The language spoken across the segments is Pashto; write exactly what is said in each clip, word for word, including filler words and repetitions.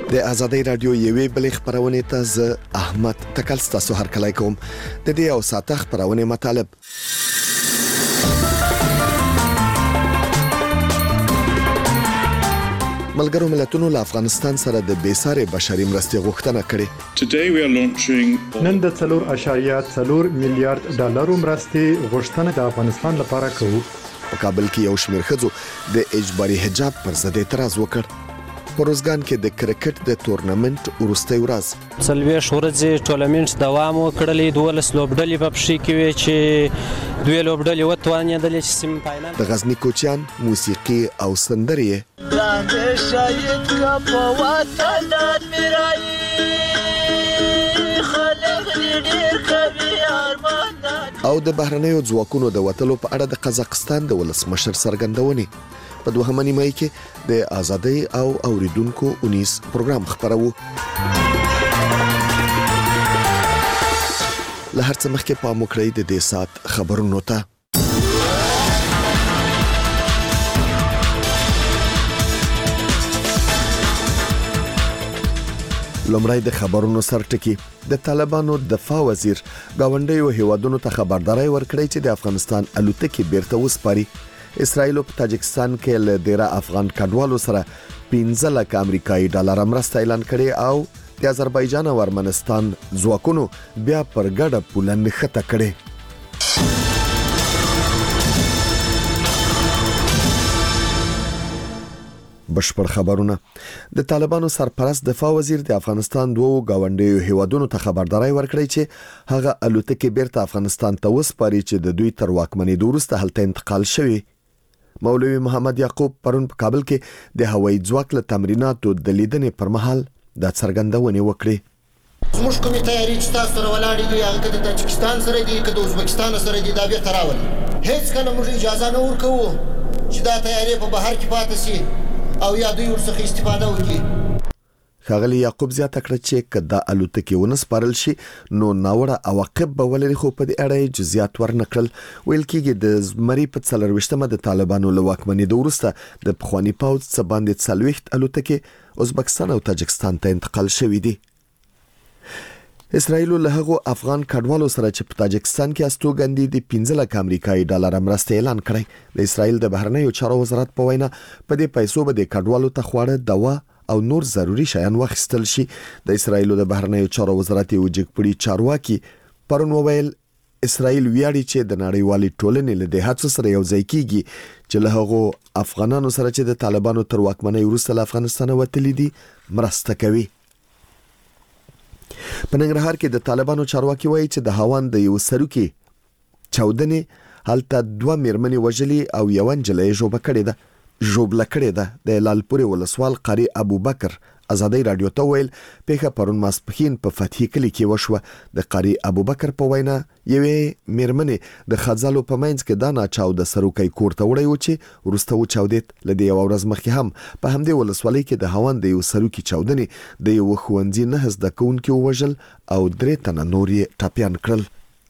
د آزادۍ رادیو یوې بلې خبرونه ته ز احمد تکل ستاسو هر کله کوم د دې او ساته خبرونه مطالب ملګرو ملتونو له افغانستان سره د بیسارې بشري مرستې غوښتنه کړې. نن د څلور اعشاریه څلور میلیارډ ډالر مرستې غوښتنه د افغانستان لپاره کوو. په کابل کې یو شمېر ښځو د اجباري حجاب پر ضد اعتراض وکړ. په روزګان کې د کرکټ د تورنمنت وروستۍ ورځ څلوېښت ورځې ټورنمنت دوام وکړلی، دولس لوبډلې په پښې کې وې چې دوی لوبډلې وتوانېدلې چې سیمه فاینل. د غزني کوچیان موسیقي او سندرې او د بهرنیو ځواکونو د وتلو په اړه د قزاقستان د ولسمشر څرګندونې. په دوهمه نیمه کې د آزادۍ او اوریدونکو اونیس پروګرام خبرو. له هر څه مخکې پام وکړئ د دې سات خبرونو ته. لومړی د خبرونو سرټکی. د طالبانو دفاع وزیر گاونډیو هیوادونو ته خبرداري ورکړې چې د افغانستان الوتکې بیرته وسپاري. اسرائیل په تاجکستان کې له ډیره افغان کډوالو سره پنځه لک امریکایي ډالر مرسته اعلان کړي او د آذربایجان او ارمنستان ځواکونو بیا پر ګډه پوله نښته کړي. بشپړ خبرونه. د طالبانو سرپرست دفاع وزیر د افغانستان دوه گاونډیو هیوادونو ته خبرداري ورکړې چې هغه الوتکې بیرته افغانستان ته وسپاري چې د دوی تر واکمنۍ وروسته هلته انتقال شوی. مولوي محمد یعقوب پرون په کابل کې د هوایي ځواک له تمریناتو د لیدنې پر مهال د څرګندونې وکړې. زموږ کومې تیاری چې تاسو سره ولاړې دي هغه که د تاجکستان سره دي که د ازبکستان سره دي دا بیرته راولي. هیڅ کله موږ اجازه نه ورکوو چې دا تیاری په بهر کې پاتې شي او یا دوی ورڅخه استفاده وکړي. ښاغلي یعقوب زیاته کړه چې که دا الوتکې ونه سپارل شي نو ناوړه عواقب به ولري، خو په دې اړه یې جزئیات ورنکړل. ویل کېږي د زمري په څلرویشتمه د طالبانو له واکمنۍ وروسته د پخواني پوځ څخه باندې څلوېښت الوتکې ازبکستان او تاجکستان ته انتقال شوې دي. اسرائیل له هغو افغان کډوالو سره چې په تاجکستان کې استوګن دي د پنځه لک امریکایي ډالر مرسته اعلان کړی. د اسرائیل د بهرنیو چارو وزارت په وینا په دې پیسو به د کډوالو ته خواړه، دوا او نور ضروري شیان واخیستل شي. د اسرائیل د بهرنیو چارو وزارت یو جګپړي چارواکي پرون وویل اسرائیل ویاړي چې د نړیوالې ټولنې له دې هڅو سره یو ځای کیږي چې له هغو افغانانو سره چې د طالبانو تر واکمنۍ وروسته له افغانستان وتلي دي مرسته کوي. په ننګرهار کې د طالبانو چارواکي وایي چې د هاوان د یو سروکي چاودنې هلته دوه میرمنې وژلي او یو نجلۍ ژوبله کړې ده ژوبله کړې ده. د لالپورې ولسوال قاری ابوبکر آزادۍ رادیو ته ویل پیښه پرون ماسپښین په فتحي کلي کې وشوه. د قاری ابوبکر په وینا یوې میرمنې د خځلو په منځ کې دا ناچاو د سروکي کور ته وړی و چې وروسته وچاودېد. له دې یو ورځ مخکې هم په همدې ولسوالۍ کې د هاوان د یو سروکي چاودنې د یو ښوونځي نه زده کوونکي ووژل او درې تنه نور یې ټپیان کړل.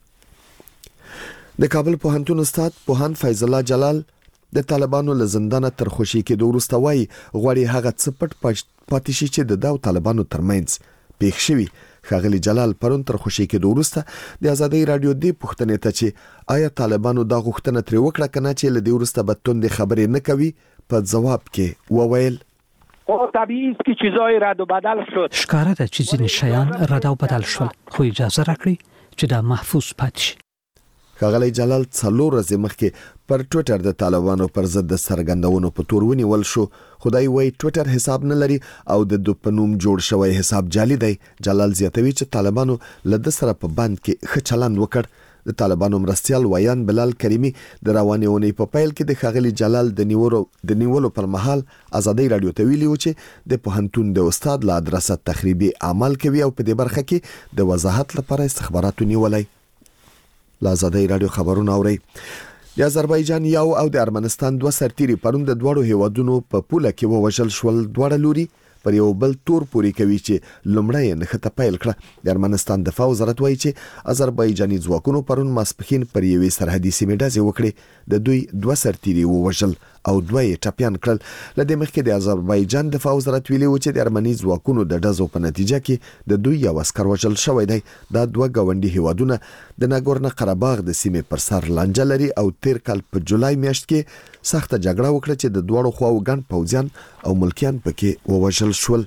د کابل پوهنتون استاد پوهان فیض الله جلال د طالبانو له زندانه تر خوشي کېدو وروسته وایي غواړي هغه څه پټ پاتې شي چې د داو طالبانو ترمنځ پیښ شوي. ښاغلي جلال پرون تر خوشي کېدو وروسته د آزادۍ رادیو دې پوښتنې ته چې آیا طالبانو دا غوښتنه ترې وکړه کنه چې له دې وروسته به توندې خبرې نه کوي په ځواب کې وویل خب طبیعی است که چیزای رد و بدل شد. ښکاره ده چې ځینې شیان رد او بدل شول، خو اجازه راکړئ چې دا محفوظ پاتې شي. ښاغلی جلال څلور ورځې مخکې پر ټویټر د طالبانو پر ضد د څرګندونو په تور ونیول شو. خدای وایي ټویټر حساب نه لري او د دو په نوم جوړ شوی حساب جعلي دی. جلال زیاتوي چې طالبانو له ده سره په بند کې ښه چلند وکړ. د طالبانو مرستیال ویان بلال کریمي د روانې اونۍ په پیل کې د ښاغلي جلال د نیولو د نیولو پر مهال آزادۍ رادیو ته ویلي و چې د پوهنتون د استاد له ادرسه تخریبي اعمال کوي او په دې برخه کې د وضاحت لپاره استخباراتو نیولای. له آزادۍ رادیو خبرونه اورئ. د آذربایجان یو او د ارمنستان دوه سرتیري پرون د دواړو هیوادونو په پوله کې ووژل شول. دواړه لوري پر یو بل تور پوري کوي چې لومړی نښته پیل کړه. د ارمنستان دفاع وزارت وایي چې آذربایجاني ځواکونو پرون ماسپښین پر یوې سرحدي سیمې ډزې وکړې. د دوی دوه سرتیري ووژل او دوه یې ټپیان کړل. له دې مخکې د آذربایجان دفاع وزارت ویلي و چې د ارمني ځواکونو د ډزو په نتیجه کې د دوی یو عسکر وژل شوی دی. دا دوه ګاونډي هیوادونه د ناګورنو قرهباغ د سیمې پر سر لانجه لري او تیر کال په جولای میاشت کې سخته جګړه وکړه چې د دواړو خواو ګڼ پوځیان او ملکیان پکې ووژل شول.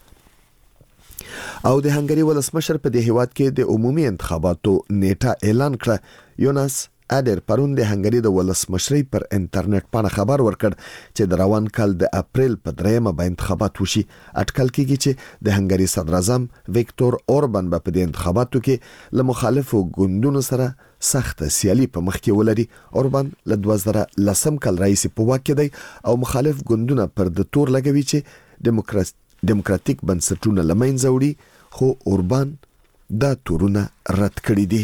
او د هنګري ولسمشر په دې هیواد کې د عمومي انتخاباتو نیټه اعلان کړه. یوناس اډر پرون د هنګري د ولسمشرۍ پر انټرنیټ باندې خبر ورکړ چې د روان کال د اپریل په دریمه به انتخابات وشي. اټکل کېږي چې د هنګري صدر اعظم ویکتور اوربان به په دې انتخاباتو کې له مخالفو ګوندونو سره سخت سیالي په مخ کې ولري. اوربان له دوه زره لسم کال راهیسې په واک کې دی او مخالف ګوندونه پر د تور لګوي چې دیموکراسي دیموکراتیک بنسټونه لمنځه وړي، خو اوربان دا تورونه رد کړي دي.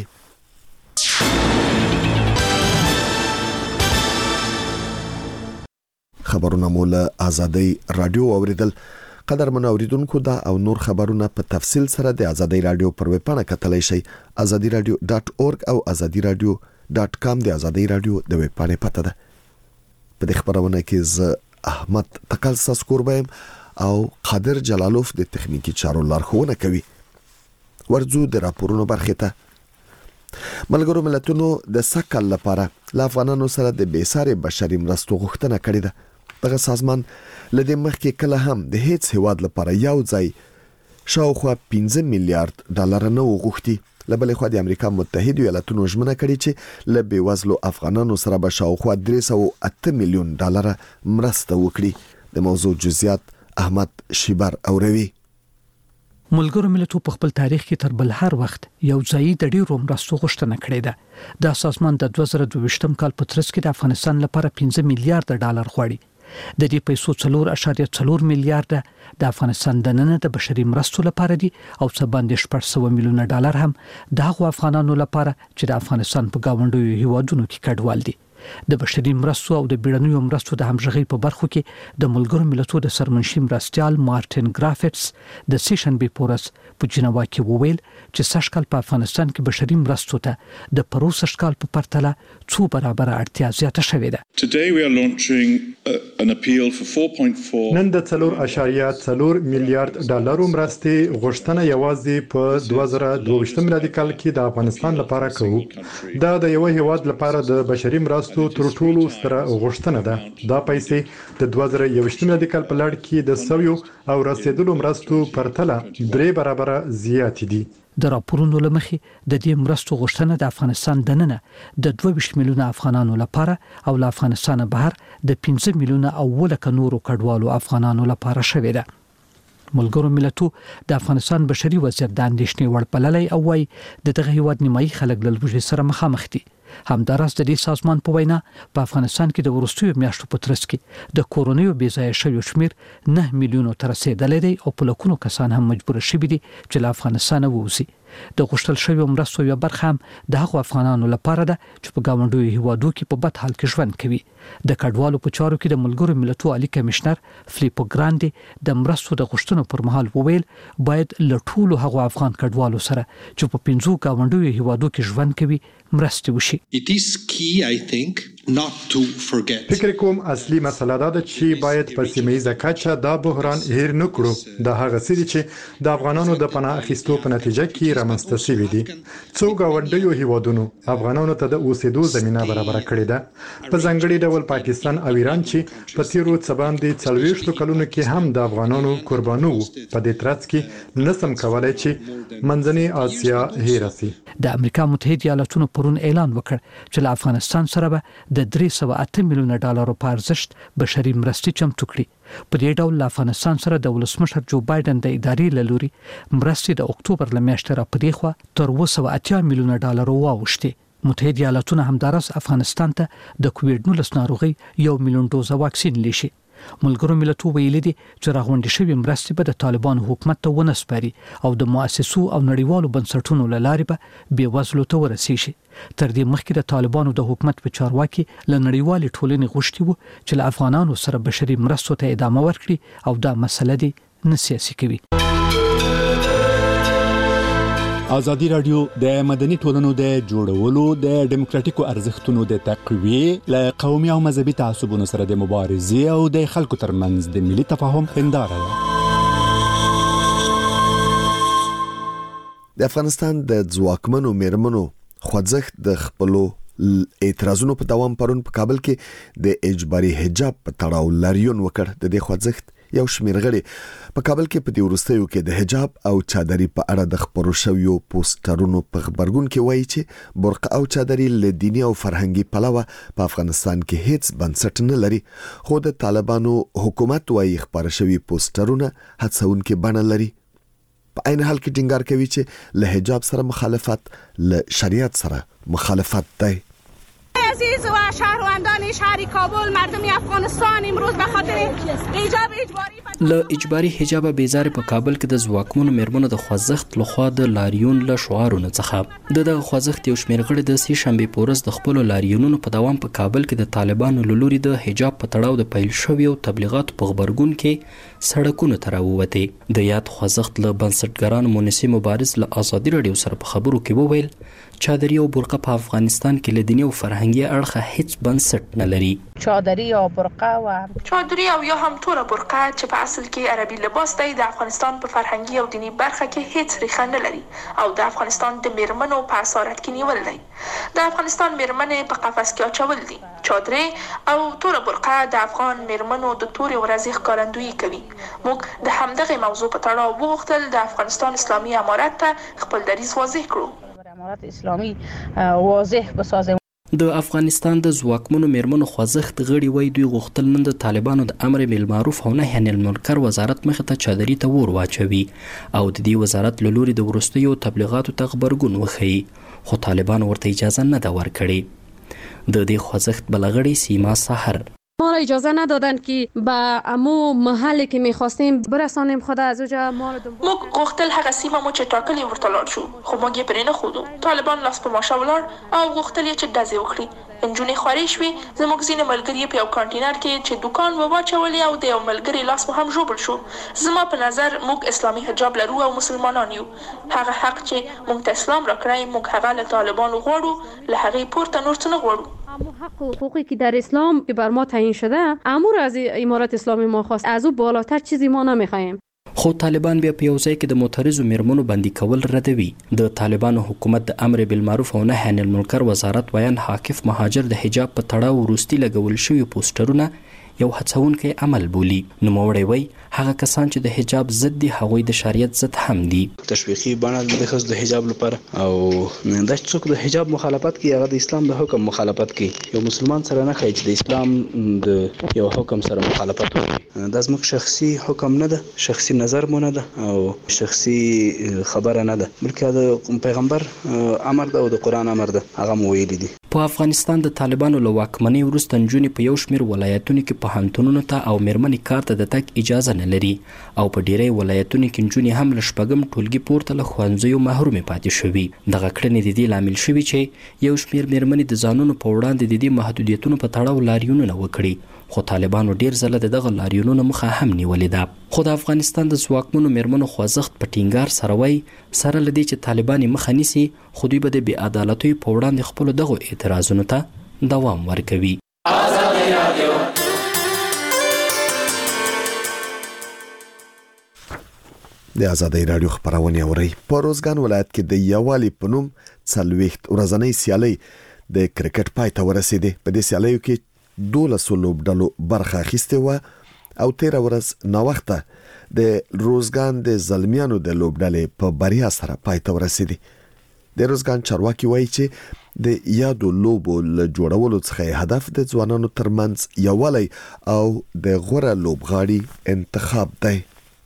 خبرونه مو له آزادۍ رادیو اوریدل. قدرمن اوریدونکو دا او نور خبرونه په تفصیل سره د آزادۍ رادیو پر ویب پاڼه کتلای شئ. آزادۍ رادیو ډاټ اورګ او آزادۍ رادیو ډاټ کام د آزادۍ رادیو د ویب پاڼې پته ده. په دې خبرونه کې ز احمد تکل ساسکوربایم او قادر جلالوف د تخنیکی چارو لارښوونه کوي. ورځو د راپورونو برخه ته. ملګرو ملتونو د سکل لپاره ل افغانانو سره د بیسارې بشري مرستو غوښتنه کړې ده. دغه سازمان لدې مخکې کله هم د هیڅ هیواد لپاره یو ځای شاوخوا پنځه میلیارډ ډالر نه وغوښتي. لبلې خو د امریکا متحده ایالاتونو ژمنه کړې چې ل بیوزلو افغانانو سره به شاوخوا درې سوه اته میلیون ډالر مرسته وکړي. د موضوع جزئیات احمد شیبر اوروي. ملګرو ملتونو په خپل تاریخ کې تر بل هر وخت یو ځای د ډیرو مرستو غوښتنه کړې ده. دا سازمان د دوه زره دوه کال په ترڅ کې د افغانستان لپاره پنځه میلیارډ ډالر غواړي. د دې پیسو څلور اعشاریه څلور میلیارډ د افغانستان د نن د بشري مرستو لپاره دي او څه باندې شپږ سوه میلیونه ډالر هم د هغو افغانانو لپاره چې د افغانستان په گاونډیو هیوادونو کې کډوال دي. د بشري مرستو او د بیړنیو مرستو د همغږي په برخو کې د ملګرو ملتونو د سرمنشي مرستيال مارټین ګرافټس د سیشن بي پورس په جنوا کې وویل چې سږکال په افغانستان کې بشري مرستو ته د پروس سږکال په پرتله څو برابر اړتیا زیاته شوې ده. Today we are launching a, an appeal for four point four نن د څلور اعشاریه څلور میلیارډ ډالرو مرستې غوښتنه یوازې په دوه زره دوه میلادي کال کې د افغانستان لپاره کوو. دا د یو هیواد لپاره د بشري مرستو تر ټولو ستره غوښتنه ده. دا پیسې د دوه زره یو میلادي کال په لړ کې د سویو او رسیدلو مرستو پرتله درې برابر زیات دي. د راپورونو لمخې د دې مرستو غوښتنه د افغانستان د ننه د دوه ویشت میلیونه افغانانو لپاره او له افغانستان بهر د پنځه میلیونه او ولکه نورو کډوالو افغانانو لپاره شوې ده. ملګرو ملتونو د افغانستان بشري وضعیت د اندېښنې وړ بللی او وايي د دغه هیواد نیمایي خلک له لوږې سره مخامخ دي. همداراز د دې سازمان په وینا په افغانستان کې د وروستیو میاشتو په ترڅ کې د کورونیو بې ځایه شویو شمیر نه میلیونو ته رسیدلی دی او په لکونو کسان هم مجبور شوي دي چې له افغانستانه ووځي. د غوښتل شویو مرستو یو برخه هم د هغو افغانانو لپاره ده چې په ګاونډیو هیوادو کې په بد حال کې ژوند کوي. د کډوالو په چارو کې د ملګرو ملتونو عالی کمشنر فلیپو ګراندي د مرستو د غوښتنو پر مهال وویل باید له ټولو هغو افغان کډوالو سره چې په پنځو ګاونډیو هیوادو کې ژوند کوي مرستې وشي. It is key, I think, not to forget. فکر کوم اصلي مسله دا ده چې باید په سیمه‌ییزه کچه دا بحران هیر نه کړو. دا هغه څه دي چې د افغانانو د پناه اخیستو په نتیجه کې رامنځته شوي دي. څو ګاونډیو هیوادونو افغانانو ته د اوسېدو زمينه برابر کړې ده. په ځانګړي ډول پاکستان او ایران چې په تیرو څه باندې څلوېښتو کلونو کې هم د افغانانو قربانو په دې ترڅ کې نسم کولای چې منځنۍ اسیا هیر شي. د امریکا متحده ایالاتونو پرون اعلان وکړ چې له افغانستان سره به د درې سوه اته میلیونه ډالرو په ارزښت بشري مرستې چمتو کړي. په دې ډول له افغانستان سره د ولسمشر جو بایدن د ادارې له لوري مرستې د اکتوبر له میاشتې را پدې خوا تر اوه سوه اتیا میلیونه ډالرو واوښتې. متحده ایالاتونه همداراز افغانستان ته د کووډ نولس ناروغي یو میلیون ډوزه واکسین لیشي. ملګرو ملتونو ویلي دي چې راغونډې شوې مرستې به د طالبانو حکومت ته ونه سپاري او د مؤسسو او نړیوالو بنسټونو له لارې به بېوزلو ته ورسیږي. تر دې مخکې د طالبانو د حکومت په چارواکي له نړیوالې ټولنې غوښتي وو چې له افغانانو سره بشري مرستو ته ادامه ورکړي او دا مسله دې نه سیاسي کوي. ازادي رادیو د مدني ټولنو د جوړولو د ډیموکراتیکو ارزښتونو د تقویه ل قومي او مذهبي تعصبونو سره د مبارزې او د خلکو ترمنځ د ملي تفاهم هنداره ده. د افغانستان د ځواکمنو میرمنو خوځښت د خپلو اعتراضونو په دوام پرون په کابل کې د اجباري حجاب په تړاو لاریون وکړ. د دې خوځښت یو شمېر غړي په کابل کې په دې وروستیو کې د حجاب او چادري په اړه د خبرو شویو پوسټرونو په خبرګون کې وایي چې برقه او چادري له دیني او فرهنګي پلوه په افغانستان کې هیڅ بنسټ نه لري، خو د طالبانو حکومت وایي خبره شوی پوسټرونه هڅونکې بڼه لري. په عین حال کې ټینګار کوي چې له حجاب سره مخالفت له شریعت سره مخالفت دی. عزیز و شهروندان شهر کابل، مردم افغانستان امروز به خاطر ایجاب اجباری له اجباري حجاب بیزار په کابل کې د ځواکمنو میرمنو د خوځښت لخوا د لاریون له شعارونو څخه د دغه خوځښت یو شمېر غړي د سې شنبې په ورځ د خپلو لاریونونو په دوام په کابل کې د طالبانو له لوري د حجاب په تړاو د پیل شویو تبلیغاتو په خبرګون کې سړکونو ته راووتې. د یاد خوځښت له بنسټګرانو مونسي مبارز له ازادي رادیو سره په خبرو کې وویل چادري او برقه په افغانستان کې له دیني او فرهنګي اړخه هیڅ بنسټ نه لري. چادري او برقه و چادري او یا هم توره برقه چې په اصل کې عربي لباس دی د افغانستان په فرهنګي او دینی برخه کې هیڅ ریښه نه لري او د افغانستان د میرمنو په اسارت کې نیول دی. د افغانستان میرمنې په قفس کې اچول دي. چادري او توره برقه د افغان میرمنو د تورې ورځې ښکارندویي کوي. موږ د همدغه موضوع په تړاو وغوښتل د افغانستان اسلامي امارت ته خپل دریځ واضح کړو. امارت اسلامي واضح بسازه. د افغانستان د ځواکمنو میرمنو خوځښت غړي وایي دوی غوښتل نن د طالبانو د امر بالمعروف او نهي عن المنکر وزارت مخې ته چادري ته ور واچوي او د دې وزارت له لوري د وروستیو تبلیغاتو ته خبرګون وښيي، خو طالبان ورته اجازه نه ده ورکړې. د دې خوځښت بل غړي سیما سحر ما را اجازه ندادن که به امو محلی که میخواستیم برسانیم خود از اونجا ما را دنبال موږ غوښتل هغه سیمه مو چې ټاکلې ورته لاړ شو، خو موږ یې پرې نه ښودو. طالبان لاس په ماشه ولاړ او غوښتل یې چې ډزې وکړي. نجونې خوارې شوې. زموږ ځینې ملګري په یو کانټینر کې چې دوکان وواچولې او د یو ملګري لاس مو هم ژوبل شو. زما په نظر موږ اسلامي حجاب لرو او مسلمانان یو. هغه حق چې موږ ته اسلام راکړی موږ هغه له طالبانو غواړو، له هغې پورته نور څه نه غواړو. امو حق و حقوقی که در اسلام که بر ما تعیین شده امور از امارت اسلامی ما خواست، از او بالاتر چیزی ما نمیخوایم. خو طالبان بیا په یو ځای کې د معترضو میرمنو بندي کول ردوي. د طالبانو حکومت د امر بالمعروف او نهي عن المنکر وزارت ویان حاکف مهاجر د حجاب په تړاو وروستي لګول شوي پوسټرونه یو هڅونکی عمل بولي. نوموړی وایي هغه کسان چې د حجاب ضد دي هغوی د شریعت ضد هم دي. تشویقي بڼه د ښځو د حجاب لپاره او دا چې څوک د حجاب مخالفت کوي هغه د اسلام د حکم مخالفت کوي. یو مسلمان سره نه ښایي چې د اسلام د یو حکم سره مخالفت وکړي. دا زموږ شخصي حکم نه ده، شخصي نظر مو نه ده او شخصي خبره نه ده، بلکې د پیغمبر امر ده او د قرآن امر ده، هغه مو ویلي دي. په افغانستان د طالبانو له واکمنۍ وروسته نجونې په یو شمېر ولایتونو کې پوهنتونونو ته او میرمنې کار ته د تګ اجازه نه لري او په ډیری ولایتونو کې نجونې هم له شپږم ټولګي پورته له ښوونځیو محرومې پاتې شوي. دغه کړنې د دې لامل شوي چې یو شمېر میرمنې د ځانونو په وړاندې د دې محدودیتونو په تړاو لاریونونه وکړي، خو طالبانو ډیر ځله د دغه لاریونونو مخه هم نیولې ده. خو د افغانستان د ځواکمنو میرمنو خوځښت په ټینګار سره وایي سره له دې چې طالبان یې مخه نیسي خو دوی به د بې عدالتیو په وړاندې خپلو دغو اعتراضونو ته دوام ورکوي. د آزادۍ راډیو خبرونه اورئ. په روزګان ولایت کې د یووالي په نوم څلوېښت ورځنۍ سیالۍ د کرکټ پای ته ورسېدې. په دې سیالیو کې دولسو لوبډلو برخه اخیستې وه او تیره ورځ ناوخته د روزګان د زلمیانو د لوبډلې په بریا سره پای ته ورسېدې. د روزګان چارواکي وایي چې د یادو لوبو له جوړولو څخه هدف د ځوانانو ترمنځ یووالی او د غوره لوبغاړي انتخاب دی.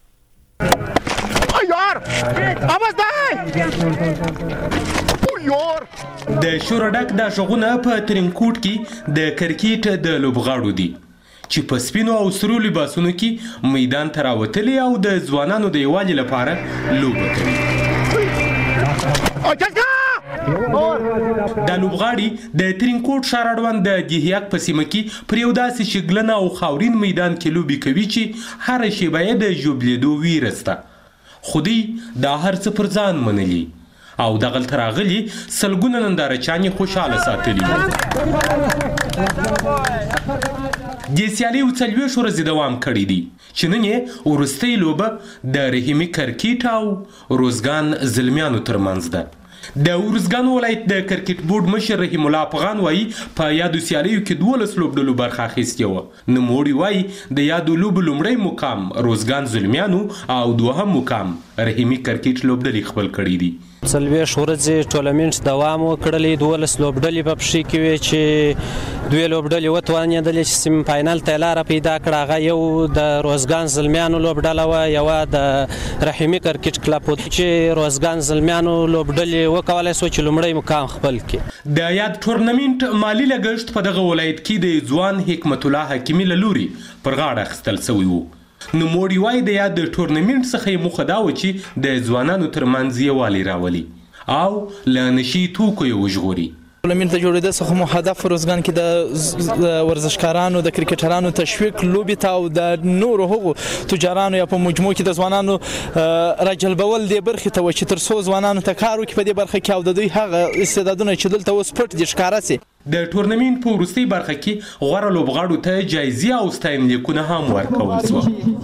د شورډک د شغونه په ترینکوټ کې د کرکټ د لوبغاړو دي چې په سپینو او سرو لباسونو کې میدان ته راوتلي او د ځوانانو د یووالي لپاره لوبه کوي. دا لوبغاړي د ترینکوټ ښار اړوند د دیهیاک په سیمه کې پر یو داسې شګلنه او خاورین میدان کې لوبې کوي چې هره شیبه یې د ژوبلېدو ویره سته، خو دوی دا هر څه پر ځان منلي او دغلته راغلي سلګونه نندارچیانې خوشحاله ساتلي دي. دې سیالۍ اووه څلوېښت ورځې دوام کړی دی چې نن یې وروستۍ لوبه د رحیمي کرکټ او روزګان زلمیانو ترمنځ ده. د ورزګان ولایت د کرکټ بورډ مشر رحیم الله افغان وایي په یادو سیالیو کې دولس لوبډلو برخه اخیستې وه. نوموړي وایي د یادو لوبو لومړی مقام روزګان زلمیانو او دوهم مقام رحیمي کرکټ لوبډلې خپل کړي دي. څلوېښت ورځې ټورنمنټ دوام وکړلی، دولس لوبډلې په پښې کې وې چې دوې لوبډلې وتوانېدلې چې سیمي فاینل ته یې لاره پیدا کړه. هغه یو د روزګان زلمیانو لوبډله وه، یوه د رحیمي کرکټ کلب چې روزګان زلمیانو لوبډلې وکولی سو چې لومړی مقام خپل کړي. د یاد ټورنمنټ مالي لګښت په دغه ولایت کې د ځوان حکمت الله حکیمي له لوري پر غاړه اخیستل سوی و. نوموړي وایي د یاد ټورنمنټ څخه یې موخه دا وه چې د ځوانانو ترمنځ یووالی راولي او له نشي توکو یې وژغوري. ټورنمنټ د جوړېدو څخه مو هدف روزګان کې د ورزشکارانو د کرکټرانو تشویق لوبې ته او د نورو هغو تجارانو یا په مجموع کې د ځوانانو راجلبول دې برخې ته و چې تر څو ځوانانو ته کار وکړي په دې برخه کې او د دوی هغه استعدادونه چې دلته اوس پټ دي ښکاره سي. د ټورنمنټ په وروستۍ برخه کې غوره لوبغاړو ته جایزې او ستاینلیکونه هم ورکول شوه.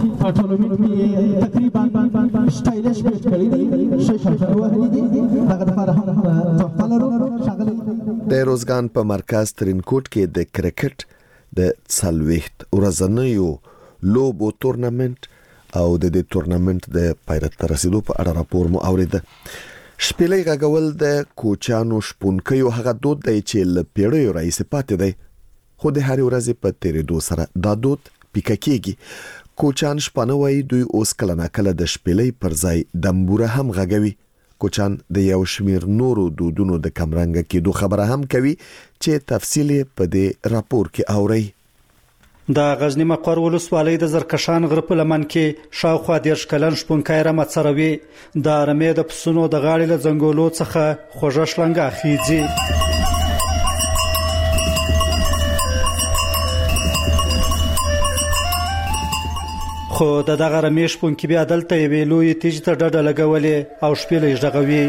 د روزګان په مرکز ترینکوټ کې د کرکټ د څلوېښت ورځنیو لوبو تورنمنت او د دې تورنمنت د پای ته رسیدو په اړه راپور مو اوریده. شپېلۍ غږول د کوچانو شپونکیو هغه دود دی چې له پیړیو راهیسې پاتې دی، خو د هرې ورځې په تېرېدو سره دا دود پیکه کېږي. کوچان شپانه وایي دوی اوس کله ناکله د شپېلۍ پر ځای دمبوره هم غږوي. کوچان د یو شمیر نورو دودونو د کمرنګه کېدو خبره هم کوي چې تفصیل په دې راپور کې اورئ. د غزنی مقر ولسوالۍ د زرکشان غره په لمن کې شاوخوا دېرش کلن شپونکی رمه څروي. د رمې د پسونو د غاړې له ځنګولو څخه خوږه شلنګه خیځي. خو د دغه رمې شپونکي بیا دلته یوې لویې تیږې ته ډډه لګولې او شپېلۍ غږوي.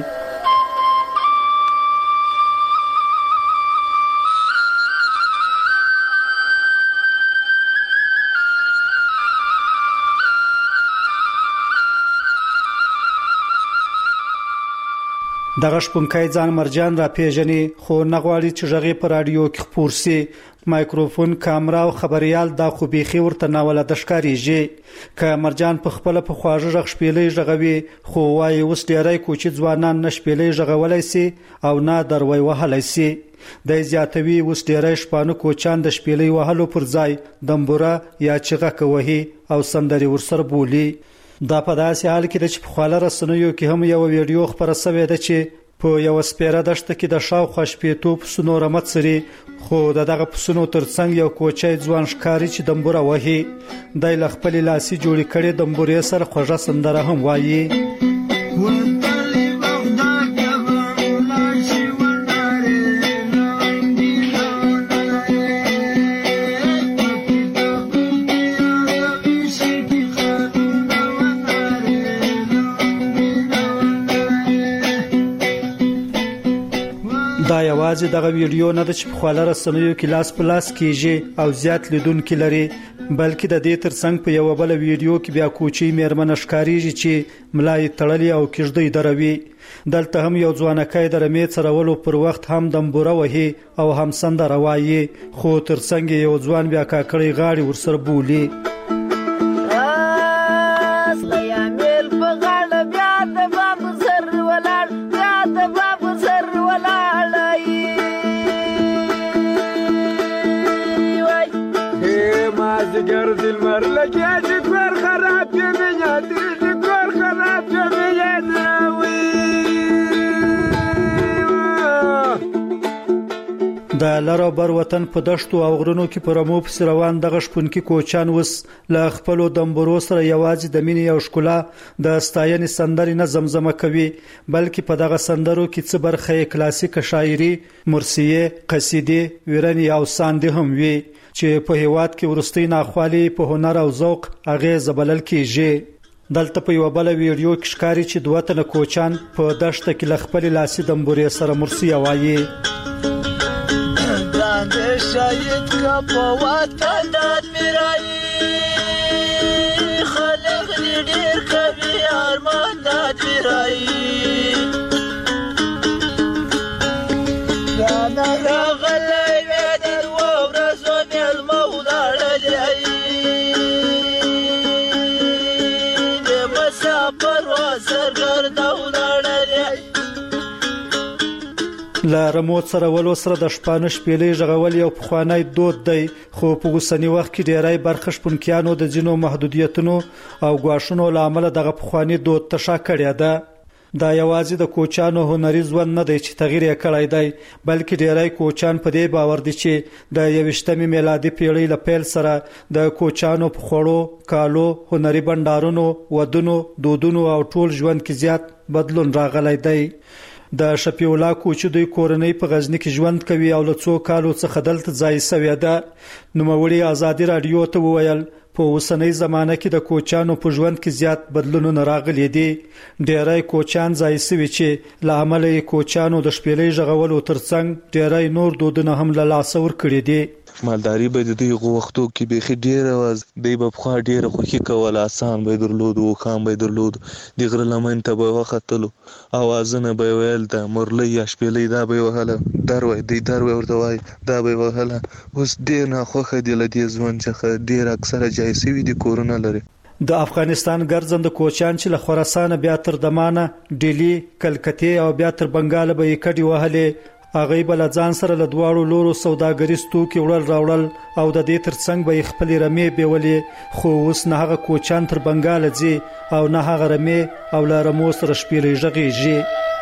دغه شپونکی ځان مرجان را پیژني، خو نه غواړي چې غږ په رادیو کې خپور سي. مایکروفون، کامرا او خبريال دا خو بيخي ورته ناوله د ښکاریږي. که مرجان په خپل په خواږه غږ شپېلۍ غږوي، خو وايي اوس ډېری کوچي ځوانان نه شپېلۍ غږولای سي او نه دروي وهلای سي. د زیاتوي اوس ډېری شپانه کوچان د شپېلۍ وهلو پر ځای دمبوره یا چغه کوي او سندري ورسره بولي. دا په داسې حال کې د چې په خواله رسنیو کې هم یو ویډیو خبره شوې ده چې په یو سپیره دشت کې د شاوخوا شپېتو پسونو رمه څري، خو دغه پسونو ترڅنګ یو کوچی ځوان ښکاري چې دمبوره وهي. دی له خپلې لاسي جوړې کړې دمبورې سره خوږه سندره هم وایي. دا یوازې دغه ویډیو نه د چې په خواله رسنیو کې لاس په لاس کېږي او زیات لیدونکي لري، بلکې د دې ترڅنګ په یو بل ویډیو کې بیا کوچی میرمن ښکاریږي چې ملای تړلې او کېږدۍ دروي. دلته هم یو ځوانکی د رمې څرولو پر وخت هم دمبوره وهي او هم سندره وایي، خو ترڅنګ یو ځوان بیا کاکړۍ غاړې ورسره بولي. د لارو بر وطن په دشتو او غرونو کې پر مو په روان دغه شپونکي کوچان وس له خپل دمبرو سره یوازې د مینې او ښکلا د ستاینې سندرې نه زمزمه کوي، بلکې په دغه سندرو کې څه برخه کلاسیک شاعري، مرثیه، قصیدې، ویرنی او ساندې هم وي چې په هیواد کې ورستۍ ناخوالي په هنر او ذوق اغیز بلل کېږي. دلته په یو بل ویډیو کې ښکاري چې دوه تنه کوچان په دشت کې لخپل لاسي دمبورې سره مرسي وایي دانه شاید کا په وطن میرای خلق ډیر کوي ارمان د میرای یا نه راغلی ودر و ورځو مل مولا لای د مسافر وسر ګرځول لای له رموت سره ولو سره د شپانه شپېلې ژغول یو پخوانی دود دی خو په اوسني وخت کې ډیری برخه شپونکیانو د ځینو محدودیتونو او ګواښونو له امله دغه پخوانی دود ته شا کړی ده دا یوازې د کوچانو هنري ژوند نه دی چې تغییر یې کړی دی بلکې ډیری کوچان په دې باور دي چې د یویشتمې میلادي پیړۍ له پیل سره د کوچانو په خوړو کالو هنري بندارونو ودونو دودونو او ټول ژوند کې زیات بدلون راغلی دی د شفیع الله کوچو دوی کورنۍ په غزنی کې ژوند کوي او له څو کالو څخه دلته ځای سوی ده نوموړي ازادي رادیو ته وویل په اوسنۍ زمانه کې د کوچانو په ژوند کې زیات بدلونونه راغلي دي ډیری کوچان ځای سوي چې له امله کوچانو د شپېلې ژغولو ترڅنګ ډیری نور دودونه هم له لاسه ورکړي دي مالداري به د دوی غوښتو کې بيخي ډیره واز دی په خو ډیره خوشي کول آسان به درلود او خام به درلود د غره لمن ته به وختلو اوازونه به ویل د مرلې یا شپېلې دا به وهله دروي دی دروي ورته وای دا به وهله اوس ډیر نه خوخه دی لدی ځوان څخه ډیر اکثره جایسي وي د کورونه لري د افغانستان ګرځند کوچان چې له خراسان بیا تر دمانه ډیلی کلکته او بیا تر بنگال به کډي وهله هغه بل ځان سره له دواړو لورو سوداګریز توکي وړل راوړل او د دې ترڅنګ به خپل رمې بیولې خو اوس نه هغه کوچان تر بنگال ځي او نه هغه رمې او له رمو سره شپېلې ژغېږي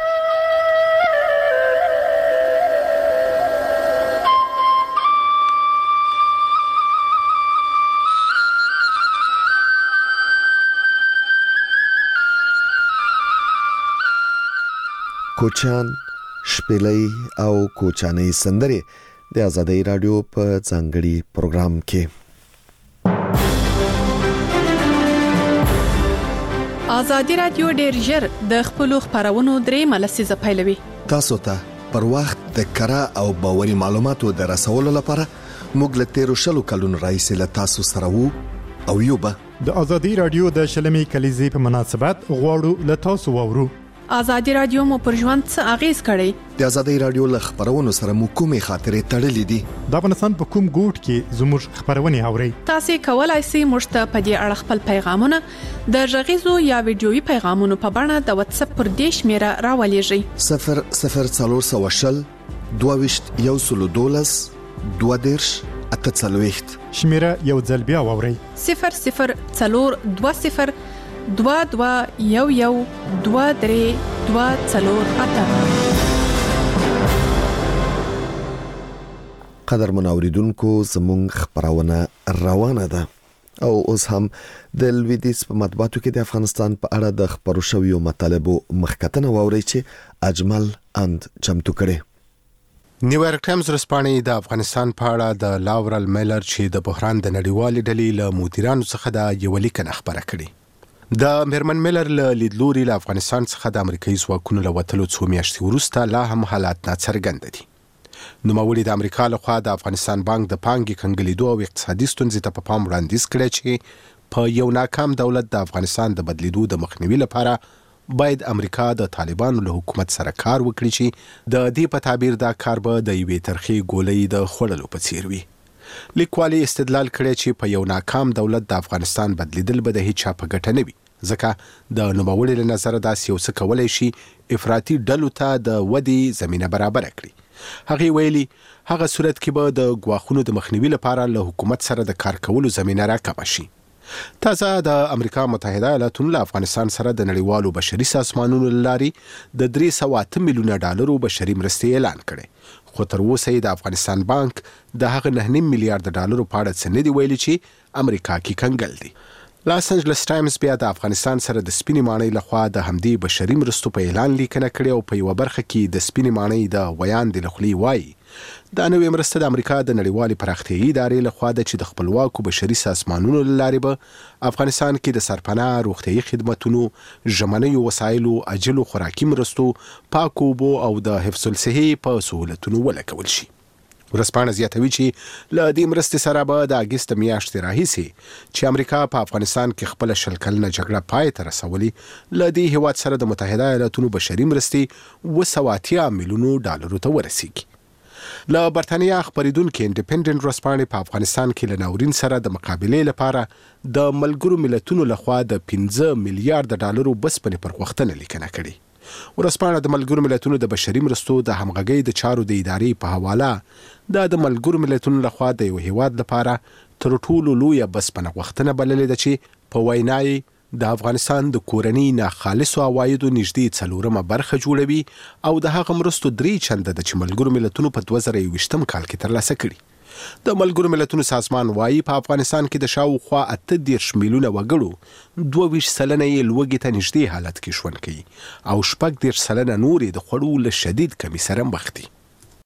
کوچان شپېلې او کوچاني سندرې د آزادۍ رادیو په ځانګړي پروګرام کې آزادۍ رادیو ډېر ژر د خپلو خبرونو درې ملسیزه پیلوي تاسو ته پر وخت د کره او باوري معلوماتو د رسولو لپاره موږ له تیرو شلو کلونو راهیسې له تاسو سره وو او یو به د آزادۍ رادیو د شلمې کلیزې په مناسبت غواړو له تاسو واورو آزادۍ رادیو مو پر ژوند څه اغیز کړی د آزادۍ رادیو له خبرونو سره مو کومې خاطرې تړلې دي د افغانستان په کوم ګوټ کې زموږ خبرونه اوري تاسو کولای شئ موږ ته په دې اړه خپل پیغامونه د غږیزو یا ویډیويي پیغامونو په بڼه د واتس اپ پر دیش میرا راولېږئ صفر صفر څلور سوه شل دوه ویشت یو سلو دولس دوه دیرش اته څلوېښت شمیره یو ځل بیا واورئ صفر صفر څلور دوه صفر دوه دوه یو یو دوه درې دوه څلور اته قدر منوریدونکو زمونږ خبرونه روانه ده او اوس هم د لویدیس په مطبوعاتو کې د افغانستان په اړه د خبرو شویو مطالبو مخکتنه واوري چې اجمل اند چمتو کړي نیویارک ټایمز رسپانې د افغانستان په اړه د لاورل میلر چې د بحران د نړیوالې ډلې له مدیرانو څخه د یو لیکنه خبره کړې د میرمن میلر له لیدلوري له افغانستان څخه د امریکایي ځواکونو له وتلو څو میاشتې وروسته لا هم حالات ناڅرګند دي نوموړي د امریکا لخوا د افغانستان بانک د پانګې کنګلیدو او اقتصادي ستونزې ته په پام وړاندیز کړی چې په یو ناکام دولت د افغانستان د بدلیدو د مخنیوي لپاره باید امریکا د طالبانو له حکومت سره کار وکړي چې د دې په تعبیر دا کار به د یوې ترخې ګولۍ د خوړلو په څیر وي لیکوالي استدلال کړی چې په یو ناکام دولت د افغانستان بدلیدل به د هیڅ چا په ګټه نه وي ځکه د نوموړي له نظره داسې یو څه کولی شي افراطي ډلو ته د ودې زمینه برابره کړي هغې ویلي هغه صورت کې به د ګواښونو د مخنیوي لپاره له حکومت سره د کار کولو زمینه راکمه شي تازه د امریکا متحده ایالاتونو له افغانستان سره د نړیوالو بشري سازمانونو له لارې د درې سوه اته میلیونه ډالرو بشري مرستې اعلان کړې خو تر اوسه یې د افغانستان بانک د هغه نه نیم میلیارډ ډالرو په اړه څه نه دي ویلي چې امریکا کې کنګل دي لاس انجلس ټایمز بیا د افغانستان سره د سپینې ماڼۍ لخوا د همدې بشري مرستو په اعلان لیکنه کړې او په یوه برخه کې د سپینې ماڼۍ د ویاندې له خولې وایي دا نوې مرسته د امریکا د نړیوالې پراختیایي ادارې لخوا ده چې د خپلواکو بشري سازمانونو له لارې به افغانستان کې د سرپناه روغتیایي خدمتونو، ژمنیو وسایلو، عاجلو خوراکي مرستو، پاکو اوبو او د حفظ الصحې په سهولتونو ولګول شي. ورځپاڼه زیاتوي چې له دې مرستې سره به د اګست میاشتې راهیسې چې امریکا په افغانستان کې خپله شل کلنه جګړه پای ته رسولي، له دې هیواد سره د متحده ایالاتونو بشري مرستې اوه سوه اتیا میلیونو ډالرو ته ورسیږي. له برتانیا خپریدونکې انډیپینډنټ ورځپاڼې په افغانستان کې له ناورین سره د مقابلې لپاره د ملګرو ملتونو لخوا د پنځه میلیارډ ډالرو بسپنې پر غوښتنه لیکنه کړې. ورځپاڼه د ملګرو ملتونو د بشري مرستو د همغږۍ د چارو د ادارې په حواله دا د ملګرو ملتونو لخوا د یو هیواد لپاره تر ټولو لویه بسپنه غوښتنه بللې ده چې په وینا یې د افغانستان د کورني ناخالصو عوایدو نږدې څلورمه برخه جوړوي او د هغه مرستو درې چنده ده چې ملګرو ملتونو په دوه زره یوویشتم کال کې ترلاسه کړي. د ملګرو ملتونو سازمان وایي په افغانستان کې د شاوخوا اته دېرش میلیونه وګړو دوه ویشت سلنه یې لوږې ته نږدې حالت کې ژوند کوي او شپږ دېرش سلنه نور یې د خوړو له شدید کمي سره مخ دي.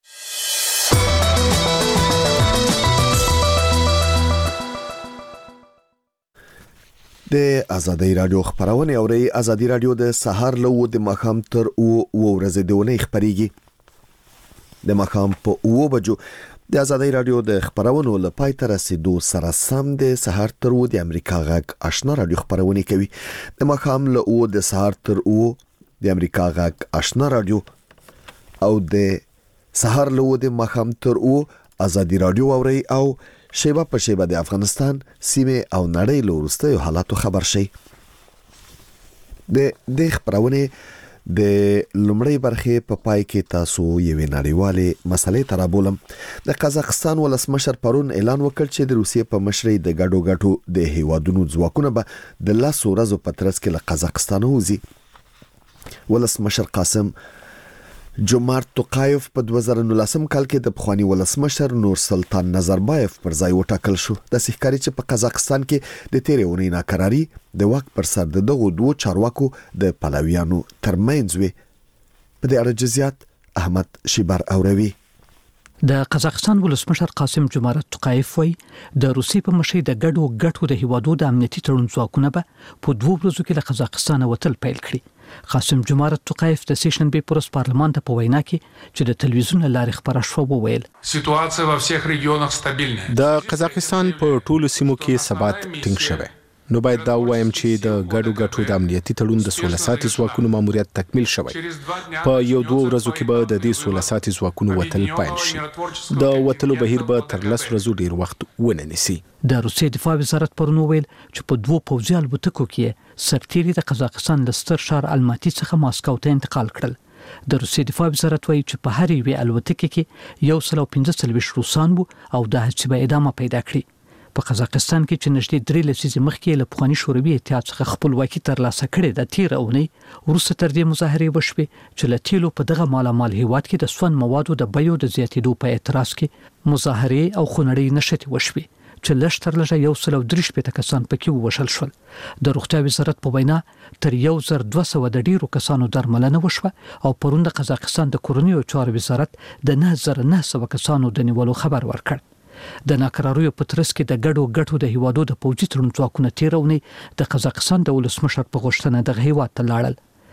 د ازادۍ راډیو خبرونه اوري. ازادۍ راډیو د سهار له و د مخام تر او ورځې د ونې خبريږي. د مخام په او بجو د ازادۍ راډیو د خبرونو له پای ته رسیدو سره سم د سهار تر و د امریکا غږ آشنا راډیو خبرونه کوي. د مخام له او د سهار تر او د امریکا غږ آشنا راډیو او د سهار له و د مخام تر او ازادۍ راډیو اوري او شیبه په شیبه د افغانستان سیمه او نړۍ له وروستیو حالاتو خبر شي. د د خبرونه د لومړی برخه په پای کې تاسو یوې نړیوالې مسلې ترابولم. د قزاقستان ولسمشر پرون اعلان وکړ چې د روسیې په مشرۍ د ګډو ګټو د هیوادونو ځواکونه به د لاسو ورځو په ترڅ کې له قزاقستان وځي. ولسمشر قاسم جمعرت توقایف په دوه زره نولسم کال کې د پخوانی ولسمشر نور سلطان نظربایف پر ځای وټاکل شو. د سحکاري چې په قزاقستان کې د تیرې اونۍ ناکراری د واک پر سر د دغو دوه چارواکو د پلویانو ترمنځ وي. په دې اړه جزئیات احمد شیبر اوروي. د قزاقستان ولسمشر قاسم جمعرت توقایف وایي د روسیې په مشرۍ د ګډو ګټو د هیوادو د امنیتي تړون ځواکونه به په دوه ورځو کې له قزاقستان وتل پیل کړي. قاسم جمعرت توقایف د سیشنبه پروس پارلمان ته په وینا کې چې د تلویزیون لارې خبره شو وویل سیټواسیا په ټولو ریګیونونو ستابیلنه. د قزاقستان په ټولو سیمو کې ثبات ټینګ شوی. نو باید دا وایم چې د ګډو ګټو د امنیتي تړون د سولې ساتي ځواکونو ماموریت تکمیل شوی. په یو دوه ورځو کې به د دې سولې ساتي ځواکونو وتل پیل شي. د وتلو بهیر به تر لس ورځو ډیر وخت ونه نیسي. د روسیې دفاع وزارت پرون ویل چې په دوه پوځي الوتکو کې سرتیري د قزاقستان له ستر ښار الماتي څخه ماسکو ته انتقال کړل. د روسیې دفاع وزارت وایي چې په هر یوې الوتکې کې یو سل او پنځه څلوېښت روسان وو او د هڅې به ادامه پیدا کړي. په قزاقستان کې چې نږدې درې لسیزې مخکې له پخواني شوروي اتحاد څخه خپلواکي ترلاسه کړې د تیر اونۍ وروسته تر دې مظاهرې وشوې چې له تیلو په دغه مالامال هیواد کې د سون موادو د بیو د زیاتېدو په اعتراض کې مظاهرې او خونړۍ نښتې وشوې چې لږ تر لږه یو سل او درې شپېته کسان پکې ووژل شول. د روغتیا وزارت په وینا تر یو زر دوه سوه د ډیرو کسانو درملنه وشوه او پرون د قزاقستان د کورنیو چارو وزارت د نه زره نه سوه کسانو د نیولو خبر ورکړ. د ناکراریو په ترڅ کې د ګډو ګټو د هیوادو د پوځي تړون ځواکونه تیرونی د قزاقستان د ولسمشر په غوښتنه دغه هیواد ته لاړل.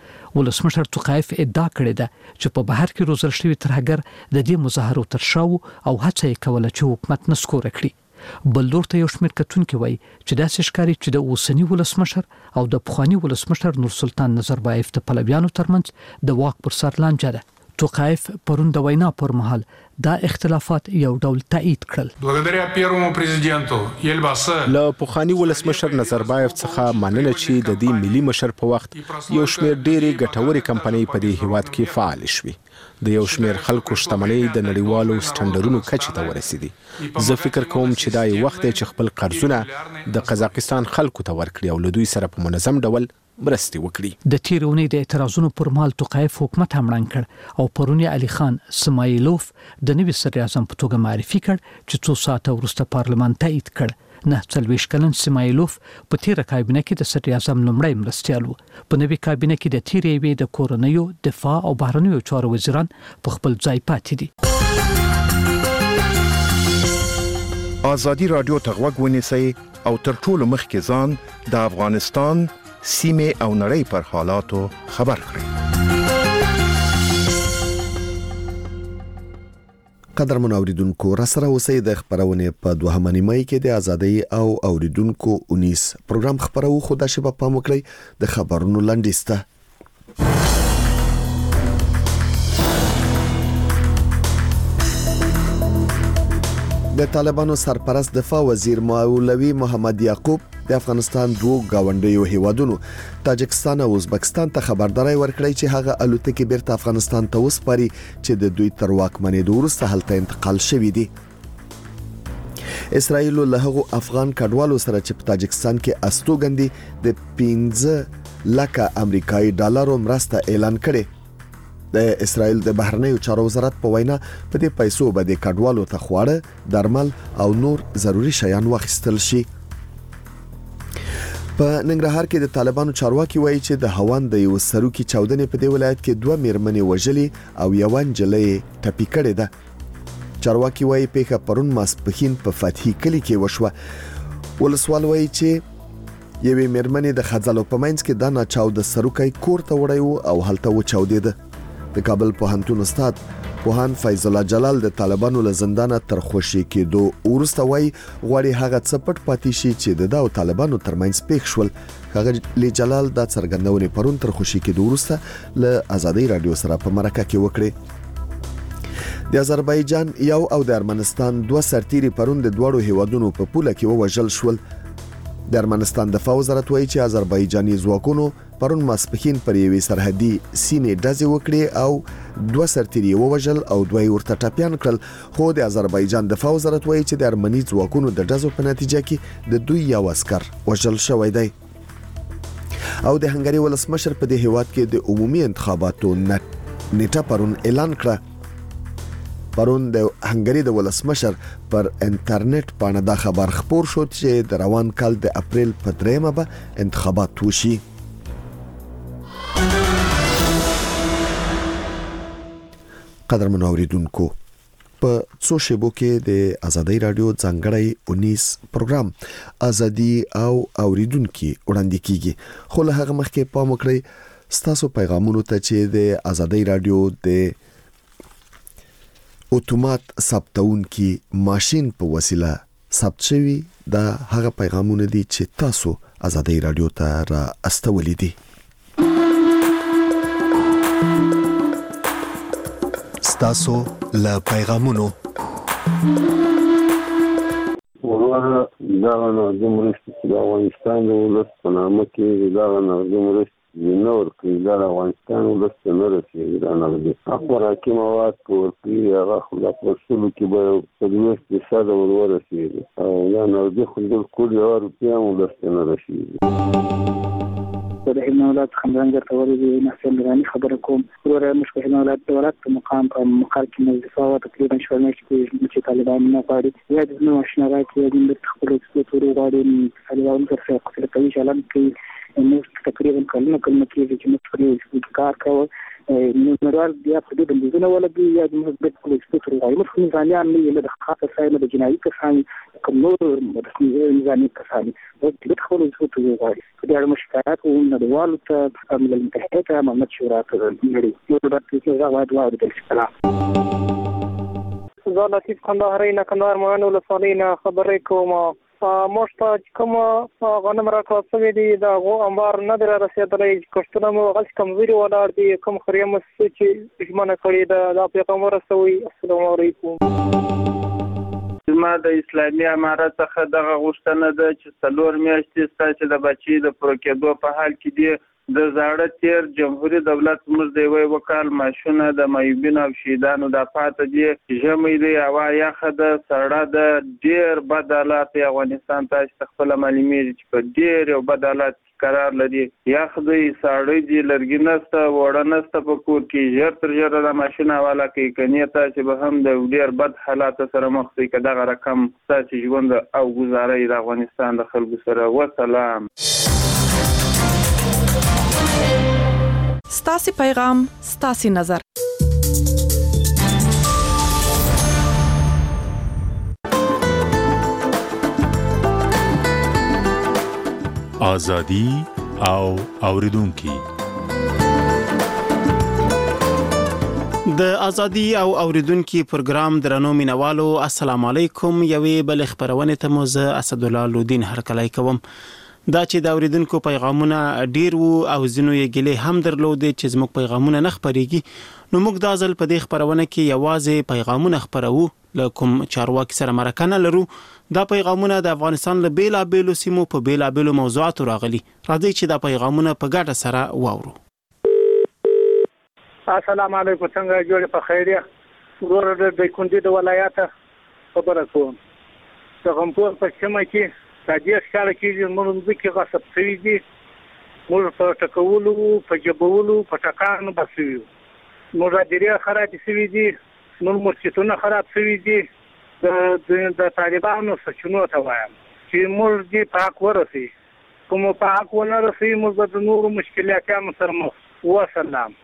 ولسمشر توقایف ادعا کړې ده چې په بهر کې روزل شوی ترهګر د دې مظاهرو تر شا او هڅه یې کوله چې حکومت نسکوره کړي. بل لور ته یو شمېر کتونکي وایي چې داسې ښکاري چې د اوسني ولسمشر او د پخواني ولسمشر نور سلطان نظربایف د پلویانو ترمنځ د واک پر سر لانجه ده. توقایف پرون د وینا پر مهال دا اختلافات یو ډول تایید کړل. благодаря первому президенту Елбасы له پخوانی ولسمشر نظربایف څخه مننه چې د دې ملي مشر په وخت یو شمېر ډېرې ګټورې کمپنۍ په دې هیواد کې فعال شوي. د یو شمېر خلکو شتمنۍ د نړیوالو سټنډرونو کچې ته ورسېدي. زه فکر کوم چې دا یو وخت دی چې خپل قرضونه د قزاقستان خلکو ته ورکړي او له دوی سره په منظم ډول مرستې وکړي. د تیر اونۍ د اعتراضونو پر مهال توقایف حکومت هم ړنګ کړ او پرون علي خان سمایلوف د نوي صدر اعظم په توګه معرفي کړ چې څو ساعته وروسته پارلمان تایید کړ. نه څلوېښت کلن سمایلوف په تیره کابینه کې د صدر اعظم لومړی مرستیال و. په نوي کابینه کې د تیرې یوې د کورنیو دفاع او بهرنیو چارو وزیران په خپل ځای پاتې دي. ازادي رادیو ته غوږ ونیسئ او تر ټولو مخکې ځان د افغانستان سیمې او نړۍ پر حالاتو خبر کړئ. قدرمن اوریدونکو را سره اوسئ د خبرونه په دوهمه نیمه کې د ازادي او اوریدونکو اونیس پروګرام خبرو خو د شباب پام وکړئ د خبرونو لنډیسته. د طالبانو سرپرست دفاع وزیر مولوی محمد یعقوب د افغانستان دوه گاونډیو هیوادونو تاجکستان او ازبکستان ته خبرداري ورکړی چې هغه الوتکې بیرته افغانستان ته وسپاري چې د دوی تر واکمنېدو وروسته هلته انتقال شوي دي. اسرائیل له هغو افغان کډوالو سره چې په تاجکستان کې استوګندي د پنځه لکه امریکایي ډالرو مرسته اعلان کړي. د اسرائیل د بهرنیو چارو وزارت په وینا په دې پیسو به د کډوالو ته خواړه، درمل او نور ضروري شیان واخیستل شي. په ننګرهار کې د طالبانو چارواکي وایي چې د هوان د یو سروکي چاودنې په دې ولایت کې دوه میرمنې وژلې او یو نجلۍ ټپي کړې ده. چارواکي وایي پیښه پرون ماسپښین په فتحي کلی کې وشوه. ولسوال وایي چې یوې میرمنې د خځلو په منځ کې د ناچاود سروکي کور ته وړی او هلته وچاودېده. د کابل پوهنتون استاد پوهان فیض الله جلال د طالبانو له زندانه تر خوشي کېدو ورسته وایي غواړي هغه څه پټ پاتې شي چې د داو طالبانو ترمنځ پیښ شول. هغه جلال د څرګندونې پرون تر خوشي کېدو ورسته له ازادي رادیو سره په مرکه کې وکړي. د آذربایجان یو او د ارمنستان دوه سرتیري پرون د دوړو هیوادونو په پوله کې ووژل شول. د ارمنستان دفاع وزارت وایي چې آذربایجاني ځواکونو پرون ماسپښین پر یوې سرحدي سیمې ډزې وکړې او دوه سرتیري ووژل او دوه ورته ټپیان کړل. خو د آذربایجان دفاع وزارت وایي چې د ارمني ځواکونو د ډزو په نتیجه کې د دوی یو عسكر وژل شوی دی. او د هنګري ولسمشر په دې هیواد کې د عمومي انتخاباتو نیټه پرون اعلان کړه. پرون د هنګري د ولسمشر پر انټرنیټ باندې دا خبر خبر شو چې د روان کال د اپریل په دریمه به انتخابات وشي. قدرمن اوریدونکو په څو شیبو کې د ازادي رادیو ځانګړی اونیس پروګرام ازادي او اوریدونکو وړاندې کیږي. خو له هغه مخکې پام وکړئ ستاسو پیغامونو ته چې د ازادي رادیو د اتومات ثبتون کې ماشين په وسیله ثبت شوی دا هغه پیغامونه دي چې تاسو ازادي رادیو ته را استولې دي. ستاسو له پیغامونو ورغه دا نو د مرستې د افغانستان د ولس په نامه کې دا نو د مرستې نور کې دا افغانستان ولس نه رسېږي. دا نه دي خوراکي مواد ورکړي هغه خلا پرسلو کې به په دې فیصد ورورسېږي او دا نو د خلکو کول یو روپیا ولس نه رسېږي. د هیمولات خمرنګر توري د نسل غني خبره کوم ورته مشکل هیمولات دولت په مقام په مقر کې مزفا او تقریبا شوال مې چې طالبان نه غواړي یا د نو آشنا راکې د خپل څلور غواړي طالبان تر څو خپل کوي چلن کې نو تقریبا کلمه کلمه کې چې موږ پرې کار کوو نو نړیوال بیا په دې بندیزونه ولګي یا د مثبت پولیسو غواړي موږ ځانیان نه د خاطر ساينه د جنایي کسان کوم نور نظامي کسان د دې خپل څه غواړي د اړه مشکلات او نړیوال ته عمل متحده محمد شورا ته نړۍ یو د دې غواړي واو د اسلام زه لطیف کندهاري نه کندهار مانو له صالحینا خبرې کوم. موږ کوم غنم راکړل شوی دی دا غو انبار نه در رسیدلی کښتونه مو غل کمزوري ولاړ دي کوم خریم چې ژمنه کړې ده دا پیغام رسوي. السلام علیکم. ما د اسلامي امارت څخه دغه غوښتنه ده چې څلور میاشتې ستاسو د بچي د پروکېدو په حال کې دی د زاړه تیر جمهوریت دولت موږ دی وی وکال ماشونه د مایوبین او شهیدانو د پاتې دي ژمې دی هوا یخه ده سړه ده ډیر بد حالات افغانستان ته خپل معلومیږي چې په ډیر یو بد حالات قرار لري. یخ دی سړی دی لرګي نسته وړه نسته په کور کې ژر تر ژره د ماشین حواله کوي کني تاسو به هم د ډیر بد حالات سره مخ شئ که دغه رقم تاسو ژوند او گزارې د افغانستان د خلکو سره. وسلام. ستاسي پیغام ستاسي نظر. ازادي او اوریدونکو. د ازادي او اوریدونکو پروګرام درنو مینوالو السلام علیکم. یوې بل خبرونه ته مو زه اسد الله لودین هرکلی کوم. دا چې د اوریدونکو پیغامونه ډیر وو او زینو یې ګلې هم درلودې چې زموږ پیغامونه نه خبريږي، نو موږ د ازل په دې خبرونه کې یوازې پیغامونه خبرو له کوم چارواکي سره مرکه نه لرو. دا پیغامونه د افغانستان له بیلا بیلو سیمو په بیلا بیلو موضوعاتو راغلي. راځي چې دا پیغامونه په ګډه سره واورو. السلام علیکم، څنګه جوړ په خیریه؟ ورور د کندې د ولایت خبره کوم. څنګه په پښتمه کې تاجیک ښکار کېږي، موږ کې غصب شوي دي، موږ په ټکولو په جبولو په ټکانو بسوي، موږ راډیریا خراب شوي دي، موږ مرچتونه خراب شوي دي. د د طالبانو سچونو ته وایم چې موږ دې په حق ورسي، کوم په حق ونه رسي موږ د نورو مشکلاتونو سره مخ وسلام.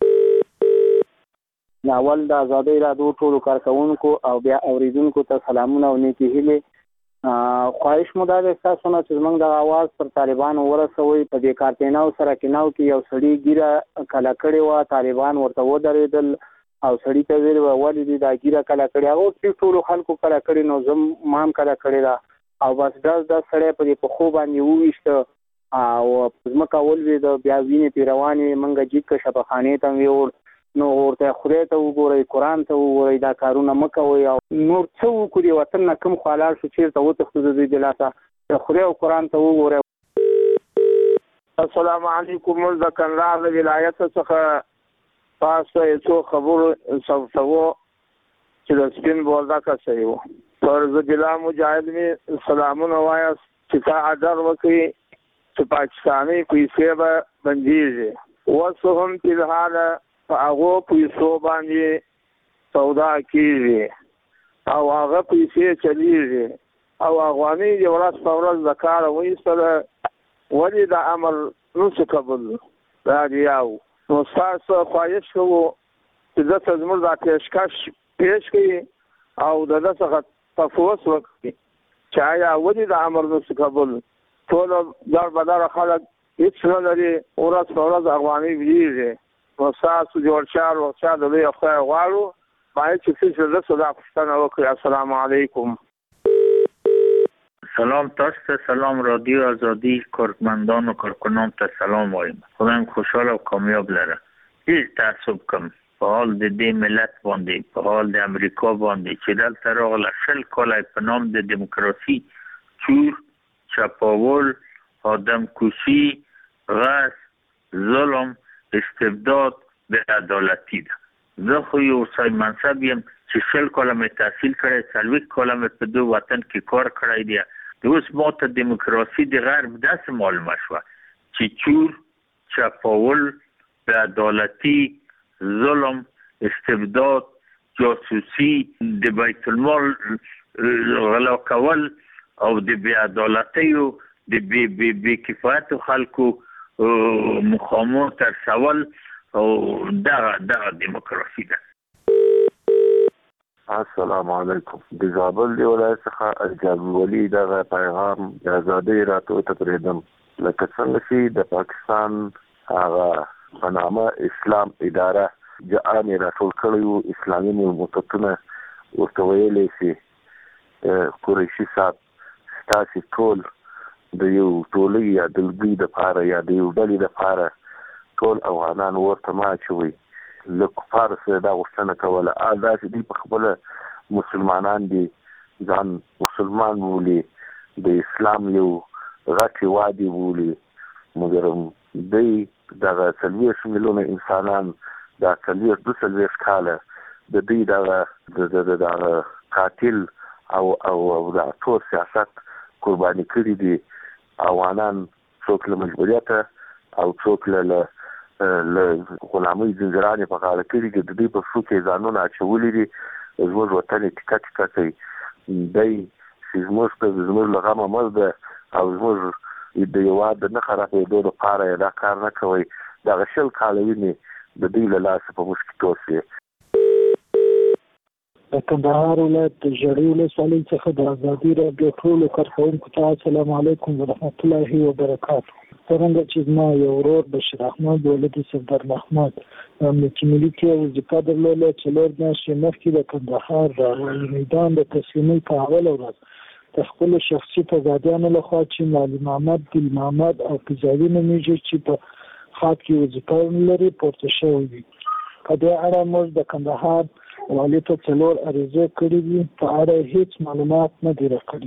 ناول د آزادۍ رادیو ټولو کارکونکو او بیا اوریدونکو ته سلامونه او نیکی هیلې. خواهش مو دا ده تاسو نه چې موږ د आवाज پر طالبانو ورسوي. په دې کارتیناو سره کیناو کې یو سړی ګیره کلا کړي و، طالبان ورته ودرېدل او سړی ته ویل ولې دې دا ګیره کلا کړي، هغه چې ټول خلکو کلا کړي نو زم مام کلا کړي دا او بس دا د سړی په دې په خو باندې وويشت او زمکه ولوي د بیا وینې پیروانې منګه جیک شپخانه ته ویور نو ورته خدای ته وګورئ، قرآن ته وګورئ، دا کارونه مکوئ او نور څه وکړي وطن نه کوم خلال شو چیرته وتښتو د دې دلاسه خدای او قرآن ته وګورئ. السلام علیکم. د کندهار ولایت څخه تاسو یې څو خبرو ثبتو چې د سپین بولدا کا صحیح وو. پر ضلع مجاهد می سلامونه وایا چې تا اډر وکي چې پاکستاني پیسې به بنديږي وسو هم په حاله په هغه پیسو باندې سودا کیږي او هغه پیسې چلیږي او افغاني یو ورځ په ورځ د کار وایستله ولې د امر نو څه قبول راځيو. نو تاسو خواهش کوو چې د تزمر د پیشکش پیش کړي او د دغه تفوس وکړي چې آیا ولې د امر نو څه قبول ټول در بدر خلک هیڅ نه لري ورځ په ورځ افغاني ویږي. نو تاسو جوړ چار او چا د لوی خدای غواړو باید چې څه د صدا پښتنه وکړي. السلام علیکم. سلام تاسو ته، سلام رادیو آزادی کارمندان و کارکنان ته سلام وایم. خدایم خوشحال او کامیاب لره. هیڅ تعصب کم په حال د دې ملت باندې، په حال د امریکا باندې چې دلته راغله شل کاله په نام د دیموکراسي چور، چپاول، آدم کشی، غصب، ظلم، استبداد به عدالتی ده. زه خو یو سای منصب یم چې شل کاله مې تحصیل کړی، څلوېښت کاله مې په دو وطن کې کار کړی دی. اوس ما ته دیموکراسي د غرب داسې معلومه شوه چې چور، چپاول، به عدالتی، ظلم، استبداد، جاسوسي، د بیت المال غلا کول او د بې عدالتیو د بې بې بې کفایتو خلکو مخامو تر سوال او دغه دغه دیموکراسي ده. السلام علیکم. د زابل دی ولایت څخه الجابر ولی دغه پیغام د آزادۍ راتو ته پرېدم. لکه څنګه چې د پاکستان هغه په نامه اسلام اداره جامع راټول کړیو اسلامي ملتونه ورته ویلي چې قریشي صاحب ستاسو ټول د یو ټولۍ یا دلګي د پاره یا د یو ډلې د پاره ټول افغانان ورته ماچوي. له کفار سره دا غوښتنه کوله دا چې دوی په خپله مسلمانان دي، ځان مسلمان بولي، د اسلام یو غټ هېواد یې بولي، مګر دوی دغه څلوېښت میلیونه انسانان دا څلوېښت دوه څلوېښت کاله د دوی دغه دغه قاتل او او د ټول سیاست قرباني کړي دي. افغانان څوک له مجبوریته او څوک له له غلامۍ زنځیرانې په غاړه کړي دي، د دوی په پښو کې ځانونه اچولي دي. زموږ وطن یې ټیکه ټیکه کوي. دی چې زموږ ته زموږ له غمه مړ ده او زموږ د هېواد د نه خرابېدو دپاره یې دا کار نه کوئ. دغه شل کاله وینې د دوی له لاسه په موږ کې توسې. د کندهار ولایت د ژړۍ ولسوالۍ څخه د ازادي راډیو ټولو کارکوونکو ته السلام علیکم ورحمت الله وبرکاته. څنګه چې زما یو ورور بشیر احمد ولد سردار محمد امنیتي ملي کې وظیفه درلوده، څلور میاشتې مخکې د کندهار د میدان د تسلیمۍ په اوله ورځ د خپلو شخصي تضادیانو لخوا چې معلم محمد دل محمد او فضالي نومیږي چې په خاط کې وظیفه لري پورته شوی وي. په دې اړه موږ د کندهار والي ته څلور عریضې کړې دي، په اړه هیڅ معلومات نه دي راکړي.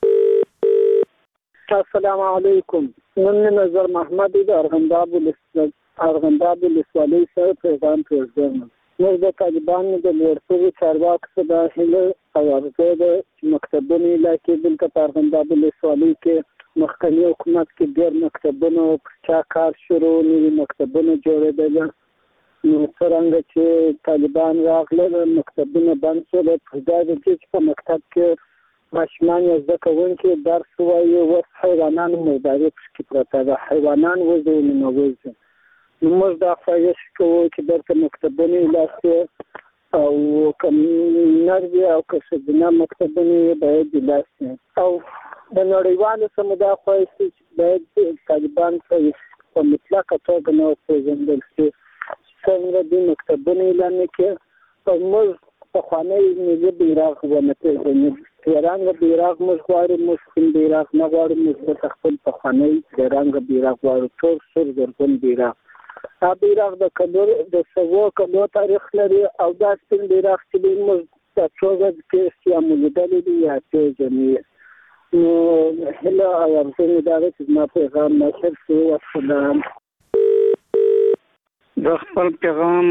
السلام علیکم. نن نظر محمد د ارغنداب ارغنداب ولسوالۍ سره پیغام پرېږدم. موږ د طالبانو د لوړ چارواکو څخه د هیله او ارزو د مکتبونو علاقې دلته په ارغنداب ولسوالۍ کې مخکني حکومت کې ډېر مکتبونه چا کار شروع نوي مکتبونه جوړېدل، نو څرنګه چې طالبان راغله مکتبونه بند شول. په دا د دې چې په مکتب کې ماشومان یا زده کوونکي درس وایي، اوس حیوانانو مرداري پکې پرته ده، حیوانان وځي او ننوځي. نو موږ دا خواهش کوو چې دلته مکتبونه ایله او که نر وي او که ښځینه مکتبونه یې باید ایله شي. او د نړیوالو سره دا خواهش دی چې باید طالبان په مطلقه توګه نه وپېژندل شي څنګه د مکتبونو اعلان کې او موږ پخوانی ملي بیرغ ونه پېژنو. ترنګ بیرغ موږ غواړو، موږ کوم بیرغ نه غواړو، موږ د خپل پخوانی ترنګ بیرغ غواړو، ټول سور زرغون بیرغ. دا بیرغ د کلور د سوو کلو تاریخ لري او دا سپین بیرغ چې دی موږ د څو ورځې کې یا مولیدلی دی یا پېژنو. نو هیله او ارزو مې دا ده چې زما پیغام نشر شي. والسلام. د خپل پیغام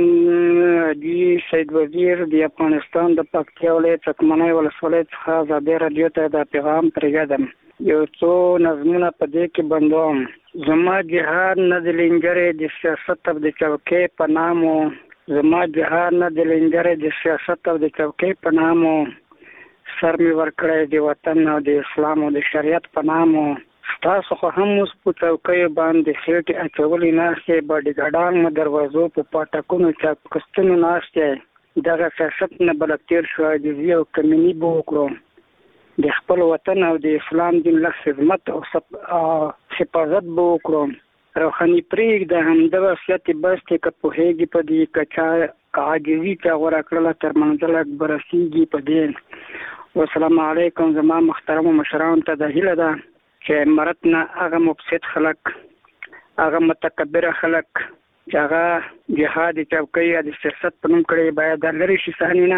دی سید وزیر د افغانستان د پکتیا ولایت چکمنۍ ولسوالۍ څخه ازادي راډیو ته دا پیغام پرېږدم. یو څو نظمونه په دې کې بندوم. زما جهاد نه د لنګرې د سیاست او د چوکۍ په نامو، زما جهاد نه د لنګرې د سیاست او د چوکۍ په نامو، سر مې ورکړی د وطن او د اسلام او د شریعت په نامو. تاسو خو هم اوس په چوکیو باندې خېټې اچولې ناستې، باډیګارډان مو دروازو په پاټکونو چاپکستونو ناستې. دغه سیاست نه بلک تېر شو، عاجزي او کمیني به وکړو، د خپل وطن او د اسلام دین لږ خدمت او حفاظت به وکړو. روحاني پرېږده همدغه وصیت بس دی، که پوهېږي په دې که چا عاجزي چا غوره کړله تر منزل اکبر رسېږي په دې. والسلام علیکم. زما محترمو مشرانو ته دا هیله ده چې مرد نه هغه مفسد خلک، هغه متکبره خلک چې هغه جهاد د چوکۍ یا د سیاست په نوم کړی باید لرې شي صحنې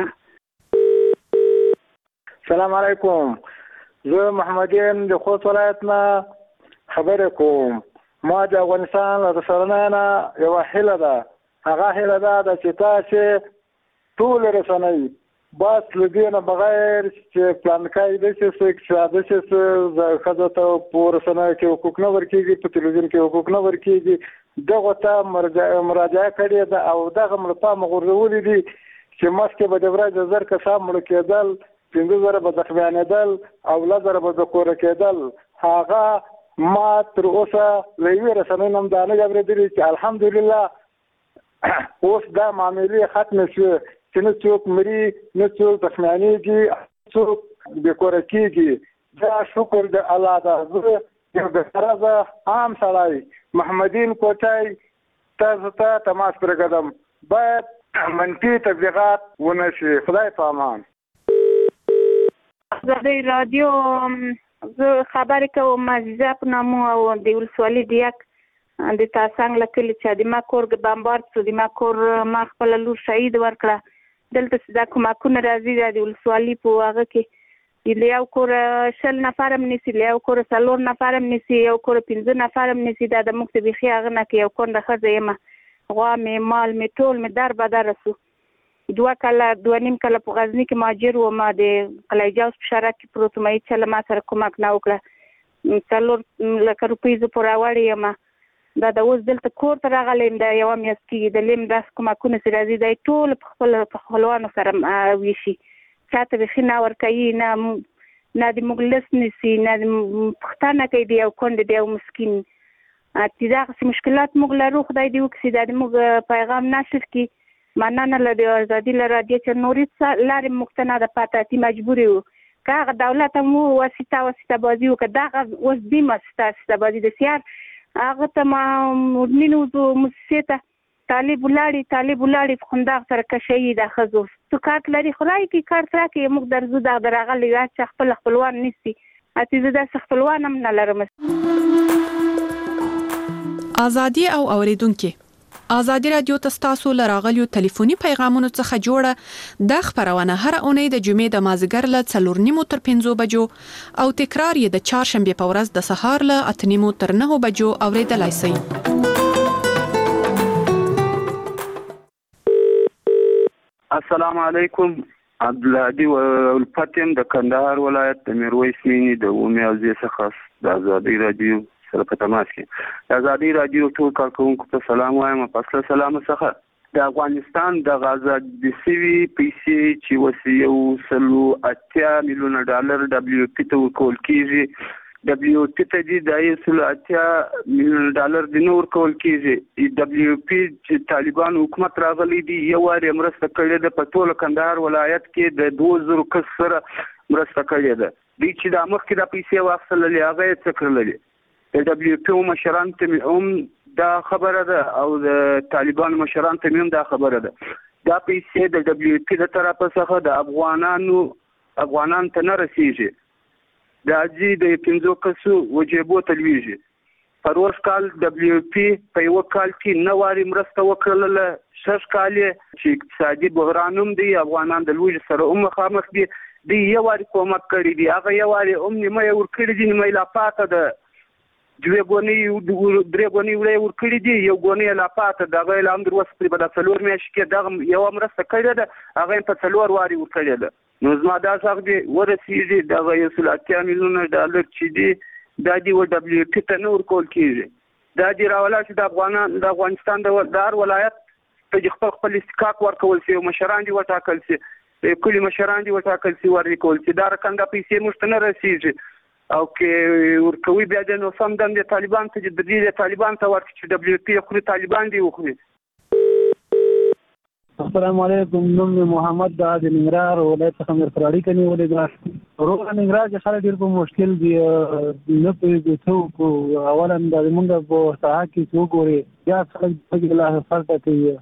نه. سلام علیکم. زه محمد یم د خوست ولایت نه خبرې کوم. ما د افغانستان له رسنیو نه یوه هیله ده، هغه هیله ده چې تاسې ټول رسنۍ بس له دې نه بغیر چې پلانکای داسې څه چې داسې څه ښځو ته په رسنیو کې حقوق نه ورکېږي، په تلویزیون کې حقوق نه ورکېږي، دغو ته مراجعه کړې ده او دغه مړه پامه غورځولي دي چې مخکې به د ورځې زر کسان مړه کېدل، پنځه زره به زخمیانېدل او لس زره به بېکوره کېدل. هغه ما تر اوسه له یوې رسنۍ نه هم دا نه دي اورېدلي چې الحمدلله اوس دا معاملې ختمې شوې چې نه څوک مري، نه څوک زخمیانېږي، څوک بېکوره کېږي. دا شکر د الله ده. زه یو بېغرضه عام سړی محمدین کوټی تاسو ته تماس پرېږدم، باید منفي تبلیغات ونه شي. خدای په امان. ازادي راډیو زه خبرې کوم عزیزه په نامو او د ولسوالۍ د یک د تاسنګ له کلي چې د ما کور بمبارد شو، د ما کور ما خپله لور شهید ورکړه. دلته چې دا کومکونه راځي د ولسوالۍ په هغه کې له یو کوره شل نفر هم نیسي، له یو کوره څلور نفر هم نیسي، یو کوره پنځه نفر هم نیسي. دا د موږ ته بیخي هغه نه کې یو کونډه ښځه یم، غوا مې مال مې ټول مې در بدره سو. دوه کاله دوه نیم کاله په غزني کې مهاجر وم، د قلعه جوز په شهرک کې پروت وم، هېچا له ما سره کومک نه وکړه. څلور لکه روپۍ زه پورې راوړې یم. دا د اوس دلته کور ته راغلی یم، دا یوه میاشت کېږي. د لیم داسې کومکونه چې راځي دا یې ټول په خپل په خپلوانو سره ویشي، چا ته بیخي نه ورکوي، نه نه د موږ لس نیسي، نه پوښتنه کوي د یو کونډې د یو مسکین. چې دغسې مشکلات موږ لرو، خدای دې وکړي دا د موږ پیغام نشر کړي مننه لدی ازادي لرادیو چې نوري لارې مقتنع د پاتاتي مجبوري وو کاغه دولت مو واسطه واسطه بازی وکړه دا اوس دی واسطه بازی د سیار هغه ته ما مدنینو مسیته طالب ولاړی طالب ولاړی خندا سره کشي د خزو تو کارت لري خدای کی کارت راکې موږ درځو دا درغلی یا چې خپل خپلوان نشي اته زه د خپلوان هم نه لرم. ازادي او اوریدونکو ازادي رادیو تاسو لراغلیو ټلیفوني پیغامونو څخه جوړه د خبرونه هر اونۍ د جمعې د مازیګر له څلور نیمو تر پنځو بجو او تکرار یې د چهارشنبه په ورځ د سهار له اته نیمو تر نهو بجو اوریدلای شئ. السلام علیکم. عبدالهادي ولفتم د کندهار ولایت د میرویس مینی د اومي اوزي څخه د ازادي رادیو سره په تماس کې د ازادي رادیو ټول کارکونکو ته سلام وایم. پس له سلام څخه د افغانستان د غزا د سوي پیسې چې وسیو سلو اتیا میلیونه ډالر دبليو پی ته ورکول کیږي دبليو پی ته دي د سلو اتیا میلیونه ډالر د نور کول کیږي دبليو پی چې طالبان حکومت راغلي دي یو واری مرسته کړې ده په ټول کندهار ولایت کې د دوه زره کس سره مرسته کړې ده دي چې د مخکې د پیسې واخللې هغه یې څکرلې د دبليو پی مشران ته هم دا خبره ده او د طالبان مشران ته هم دا خبره ده دا پیسې د دبليو پی د طرفه څخه د افغانانو افغانان ته نه رسیږي د اجي د پنځو کسو وجيبو تلويږي پروس کال دبليو پی په یو کال کې نواري مرسته وکړله شش کال چې اقتصادي بحرانوم دی افغانان د لوی سره هم مخامخ دي دی یو واری کومک کړی دی هغه یو واری هم نیمه ور کړی دي نیمه لا پاته ده دوی غونی درې غونی ور کړی دي یو غونی لا پاته دا غوښ لام در وسپری په څلور میاشت کې دا یو مرسته کړی ده هغه په څلور واری ور کړی ده نو زما دا څنګه دی ورسیږي دا یو سلاتیا میلیونه ډالر چې دی دا دی و دبليو پی ته نور کول کیږي دا دی راولا چې د افغانان د افغانستان د دار ولایت په خپل خپل استحقاق ورکول شي مشران دي وټاکل شي کلی مشران دي وټاکل شي ورکول شي دا رقم د پیسې مشتنه رسیږي او کې ورکوي بیا د نو سم د طالبان ته د دې طالبان ته ورکړي چې دبليو پی خو طالبان دی وخوري. السلام علیکم نوم محمد د ننګرهار ولایت څخه مر فراری کني ولې دا روغ ننګرهار چې خلک ډیر په مشکل دي نه پېږي څو کو اولا د موږ په ساحه کې څو ګوري یا خلک په لا فرق کوي.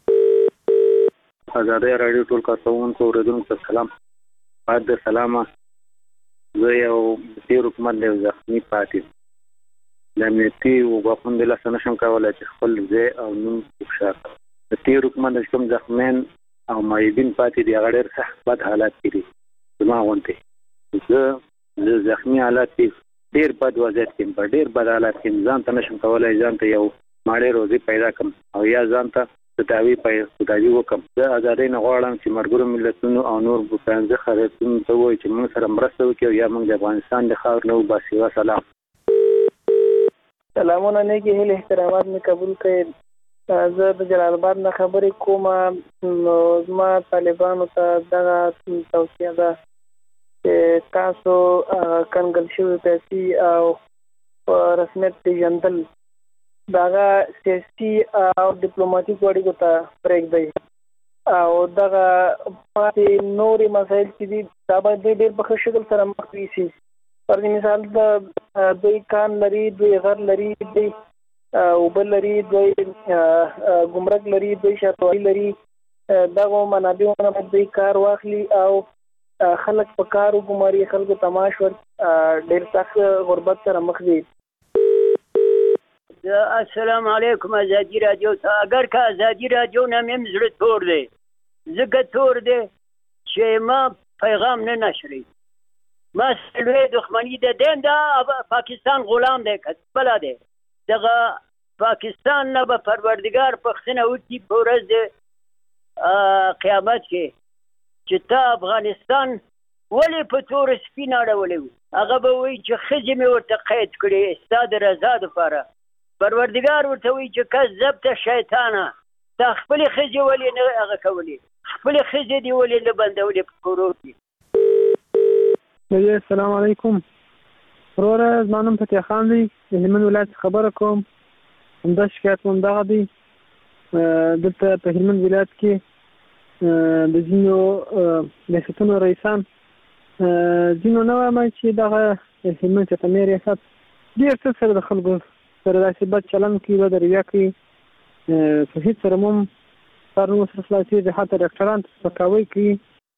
ازادي رادیو ټول کارکونکو اوریدونکو ته سلام. بعد سلامه زه یو تیر حکومت له ځخمي پاتې د امنیتي وګړو د لاسه نشم کولای چې خپل ځای او نوم وښایم. د تیر حکومت د کوم ځخمین او مایبین پاتې دی هغه ډېر سخت بد حالات دي زما غونډه زه د ځخمي حالات ډېر بد وضعیت کې په ډېر بد حالات کې ځان ته نشم کولای ځان ته یو ماړې روزي پیدا کړم او یا ځان ته تداوی پای خدای وکم زه ازادي نه غواړم چې مرګرو ملتونو او نور بوتانځه خریدون ته وایي چې موږ سره مرسته وکړي یا موږ د افغانستان د خاور نو باسي. و سلام. سلامونه نه کې هله احترامات می قبول کړئ. زه د جلال آباد نه خبرې کوم نو زما طالبانو ته دغه توصیه ده چې تاسو کنګل شوی پیسې او رسمیت پیژندل داغه سیاسي او ډیپلوماټیک اړیکو ته پرېږدي او دغه پاتې نوري مسایل چې دي دا باید ډېر په ښه شکل سره مخ ویسي. پر مثال د دوی کان لري دوی غر لري دوی اوبه لري دوی ګمرک لري دوی شاتوالي لري دغه منابعونه باید دوی کار واخلي او خلک په کار وګماري خلکو تماش ور ډېر سخت غربت سره مخ دي. السلام علیکم ازادي رادیو ته اگر که ازادي رادیو نه مې زړه تور دی ځکه تور دی چې ما پیغام نه نشري ما سلوی دښمني ده دین دا پاکستان غلام دی کسبلا دی دغه پاکستان نه به پروردگار پښتنه وکړي په ورځ د قیامت کې چې تا افغانستان ولې په تور سپین اړولې هغه به وایي چې ښځې مې ورته قید کړې ستا د رضا دپاره پروردگار ورته وایي چې کذبت شیطانه تا خپلې ښځې ولې نه هغه کولې خپلې ښځې دې ولې نه بندولې په کورو کې. السلام علیکم وروره زما نوم فتح خان دی د هلمند ولایت خبره کوم همدا شکایت مو همدغه دی دلته په هلمند ولایت کې د ځینو ریاستونو رئیسان ځینو نه وایم چې دغه هلمند ختمي ریاست ډېر څه سره د خلکو سره داسې بد چلند کوي بد رویه کوي په هېڅ سره مو هم کار نه ورسره خلاصېږي حتی ډاکټران سپکاوی کوي.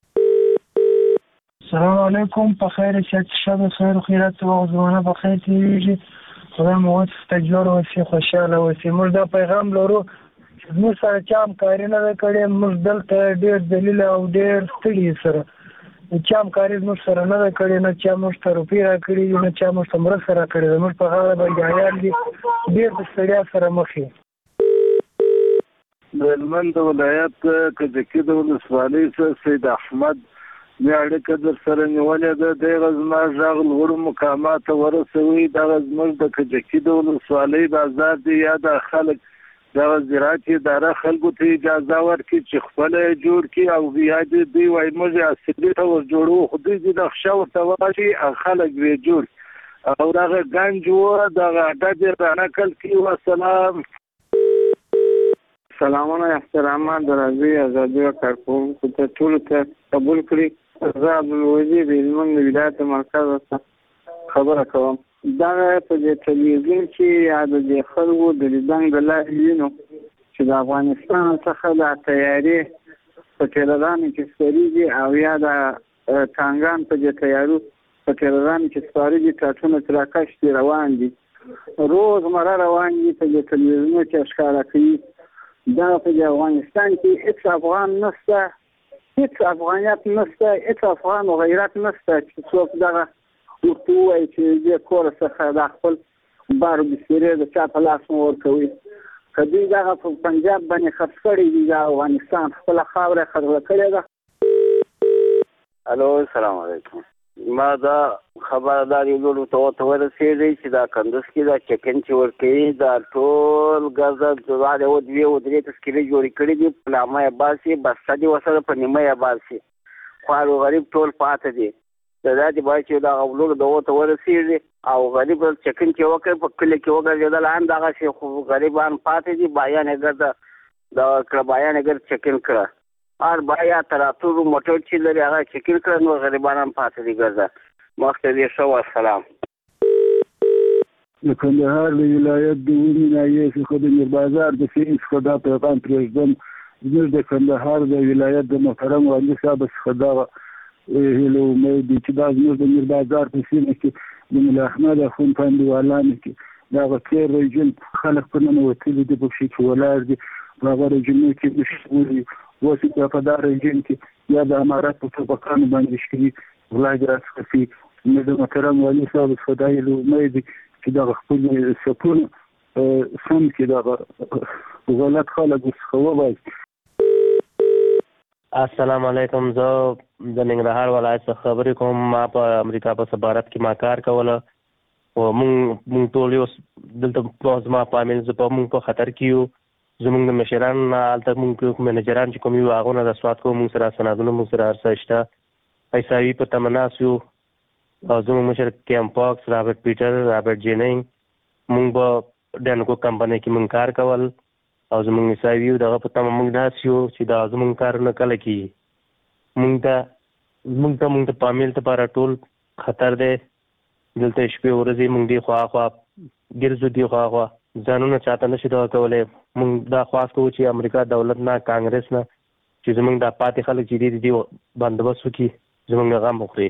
السلام علیکم په خیر صحت شب خیر و خیرات و زمانه په خیر تیریږي خدای مو ورته جوړ اوسې خوشاله اوسې. موږ دا پیغام لرو چې موږ سره چا همکاري نه ده کړې. موږ دلته ډېر ذلیل او ډېر ستړي سره چا همکاري زموږ سره نه ده کړې، نه چا موږ ته روپۍ راکړي دي، نه چا موږ ته مرسته راکړې ده. موږ په غاړه بګیایان دي، ډېر د ستړیا سره مخ یو. د هلمند ولایت کجکي د ولسوالۍ څخه سید احمد مې اړیکه در سره نیولې ده. دغه زما غږ لوړو مقاماتو ورسوي. دغه زموږ د کجکي د ولسوالۍ بازار دی یا د خلک دغه زراعت اداره خلکو ته اجازه ورکړي چې خپل جوړ کړي او بیا دې دوی وایي موږ اصلي ته ور جوړو، خو دوی د نقشه ورته وایي او خلک وی جوړ او دغه ګنج و دغه اډه دې رانقل کړي. وسلام. سلامونه احترامات درازي ازادي او کارکوونکو ته ټول ته قبول کړي. زه عبدالوزیر د هلمند ولایت مرکز څخه خبره کوم. دا په دې تلویزیون کې یا د دې خلکو د لیدنګ د لارې وینو چې د افغانستان څخه د تیاري په ټیلرانو کې سپریږي او یا د ټانګان په دې تیارو په ټیلرانو کې سپریږي ټاټونه تراکش دي روان دي روزمره روان دي په دې تلویزیون کې ښکاره کوي. دا په افغانستان کې هیڅ افغان نشته، هیڅ افغانیت نشته، هیڅ افغان و غیرت نشته چې څوک دغه ورته ووایي چې د کور څخه د خپل بار بسترې د چا په لاس مو ورکوي. که دوی دغه په پنجاب باندې خرڅ کړي دي د افغانستان خپله خاوره خرڅه کړې ده. الو السلام علیکم. ما دا خبردار یو لور ته ورته ورسېدی چې دا کندوز کې دا چکن چې ورکوي دا ټول ګزه د و دوې و درې تسکیلې جوړې کړي دي په لامه یې باسي بسته دي ورسره په نیمه یې باسي خوار و غریب ټول پاته دي. د دا دې باید چې دغه لور د ورته ورسېږي او غریب چکن چې وکړي په کلي کې وګرځېدل هم دغسې خو غریبان پاتې دي. بایان یې ګرده دغه کړه بایان یې ګرد چکن کړه هر بایا تراتور موټر چې لري هغه چکر کړه نو غریبان هم پاتې دي ګرځه. مخکې دې ښه والسلام. د کندهار د ولایت د ونې ناحیې څخه د میربازار د سیند څخه دا پیغام پرېږدم. زموږ د کندهار د ولایت د محترم والي صاحب څخه دغه هیله امید دي چې دا زموږ د میربازار په سیمه کې د ملا احمد اخوند په انډیوالانو کې دغه تېر رژیم خلک په ننوتلي دي په پښې کې ولاړ دي. په هغه رژیمونو کې مشغول اوس بیا په دا رژیم کې یا د امارات په ټوپکانو باندې شکري ولاګ راڅخه سي. نو د محترم والي صاحب څخه دا هیله امید دي چې دغه خپل سپون سم کې دغه غلط خلک ورڅخه وباسي. السلام علیکم. زه د ننګرهار ولایت څخه خبرې کوم. ما په امریکا په سفارت کې ما کار کوله او مونږ مونږ ټول یو دلته زما فامیل زه په مونږ په خطر کې یو. زمونږ د مشران هلته مونږ منیجران چې کوم یو هغو نه د سوات کوو مونږ سره سندونه مونږ سره هر څه شته. پیساوي په تمه ناست یو او زمونږ مشر کیم پاکس رابرټ پیټر رابرټ جیننګ مونږ به ډینکو کمپنۍ کې مونږ کار کول او زمونږ عیساوي یو دغه په تمه مونږ ناست یو چې دا زمونږ کارونه کله کېږي. مونږ ته مونږ ته مونږ ته فامیل لپاره ټول خطر دی. دلته شپې ورځې مونږ دې خوا خوا ګرځو دې خوا خوا ځانونه چاته نشي دغه کولی. مونږ دا خواست کوو چې امریکا دولت نه کانګرس نه چې زمونږ دا پاتې خلک چې دي دې بندوبست وکړي زمونږ غم وخوري.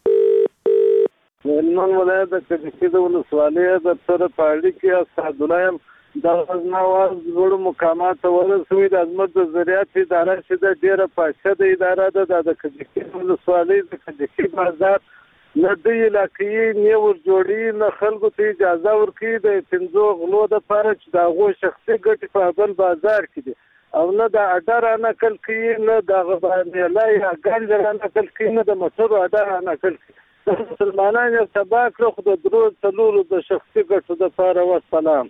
د هلمند ولایت د کجکي د ولسوالۍ د سره په اړیکې اسعدالله یم دغه زما واز لوړو مقاماتو ورسوي. د زموږ د زراعت اداره چې ده ډېره پاشده اداره ده. دا د کجکي د ولسوالۍ د کجکي بازار نه دوی علاقې نه ور جوړي نه خلکو ته اجازه ورکوي د پنځو غلو دپاره چې د هغو شخصي ګټې په بل بازار کې دي او نه د اډه رانقل کوي نه د هغه میله یا ګنج رانقل کوي نه د موټرو اډه رانقل کوي. د مسلمانان یې تباه کړه خو د درو څلورو د شخصي ګټو دپاره. وسلام.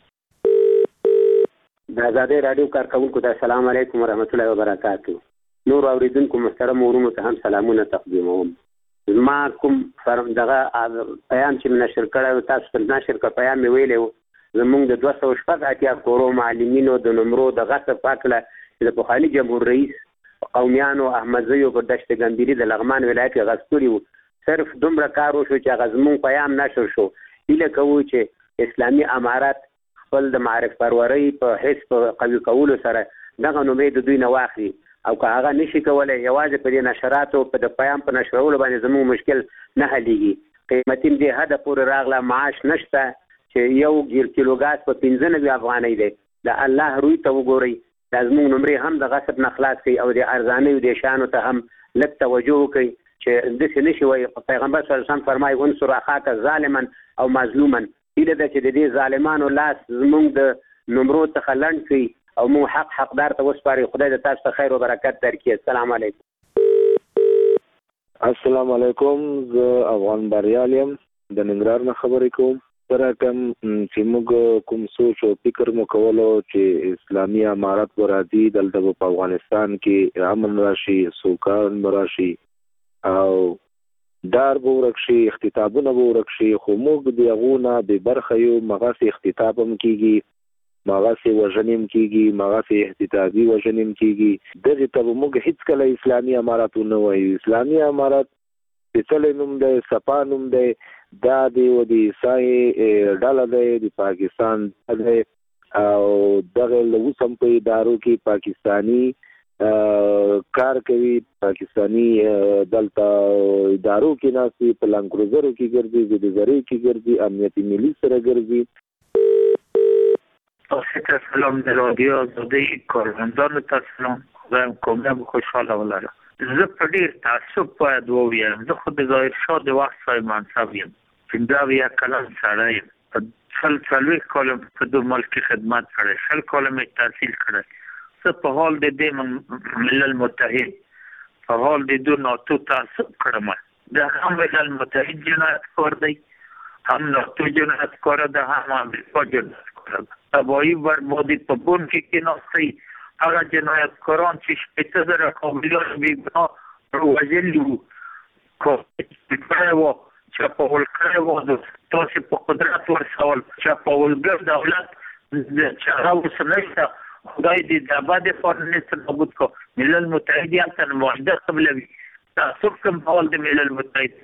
د ازادۍ راډیو کارکوونکو ته السلام علیکم ورحمت الله وبرکاتو. نور اوریدونکو محترم ورونو ته هم سلامونه تقدیموم. زما کوم دغه پیام چې نشر کړی تاسو په نشر کې پیام مې ویلی و زمونږ د دوه سوه شپږ اتیا کورو معلمینو د نمرو د غصب په هکله چې د پخواني جمهور رئیس قومیانو احمدزیو په دشت ګمبیري د لغمان ولایت کې غصب کړي وو. صرف دومره کار وشو چې هغه زمونږ پیام نشر شو. هیله کوو چې اسلامي امارات خپل د معرف پرورۍ په حس په قوي کولو سره دغه نومې د دوی نه واخلي، او که هغه نشي کولی یوازې په دې نشراتو په د پیام په نشرولو باندې زموږ مشکل نه حلیږي. قیمتي دې حده پورې راغله، معاش نشته چې یو ګیر کیلو ګاز په پنځه نوي افغانۍ دی. د الله روی ته وګورئ، دا زموږ نمرې هم د غصب نه خلاص کړئ او د ارزانیو د شیانو ته هم لږ توجه وکړئ چې داسې نشي وایي. پیغمبر صلی الله علیه وسلم فرمایي انصر اخاک ظالما او مظلوما. هیله ده چې د دې ظالمانو لاس زموږ د نمرو څخه لنډ کړي او موږ حق حقدار ته وسپاري. خدای د تاسو ته خیر او برکت درکړي. السلام علیکم. السلام علیکم. زه افغان بریال یم، د ننګرهار نه خبرې کوم. سره کوم چې موږ کوم سوچ او فکر مو کولو چې اسلامي امارات به راځي، دلته په افغانستان کې امن راشي، سوکان به راشي او دار به ورک شي، اختطابونه به ورک شي. خو موږ د هغو نه بې برخه یو. مغسې اختطاب هم کېږي، مغسې وژنې هم کېږي، مغسې احتطابي وژنې هم کېږي. دغې ته به موږ هېڅکله اسلامي امارات ونه وایو. اسلامي امارات سپېڅلی نوم دی، صفا نوم دی. دا د و د عیسای ډله دی، د پاکستان دی او دغه اوس هم په ادارو کې پاکستاني کار کوي. پاکستاني دلته ادارو کې ناستي، په لانکروزرو کې ګرځي، زیدګرۍ کې ګرځي، امنیتي ملي سره ګرځي. تاسو ته سلام د رادیو آزادۍ کارمندانو ته سلام. خدایم کامیاب خوشحاله ولره. زه په ډېر تعصب باید ووایم، زه خو د ظاهرشاه د وخت صاحب منصب یم، پنځه اویا کلن سړی یم، په شل څلوېښت کاله په دې ملک کې خدمت کړی، شل کاله مې تحصیل کړی. زه په حال د دې ملل متحد په حال د دو ناتو تعصب کړم. دا هم ملل متحد جنایتکار دی، هم ناتو جنایتکار ده، هم امریکا جنایتکار ده. تباهي بربادي په بون کې کېناستی. هغه جنایتکاران چې شپېته زره کابلیان بېګناه وژلي وو، کړی وو، چپاول کړی وو، تاسې په قدرت ورسول. چپاولګر دولت چې هغه اوس نشته، خدای دې د ابد لپاره نسته نابود کړو. ملل متحد یې هلته معاهده قبلوي. تعصب کوم ډول د ملل متحد.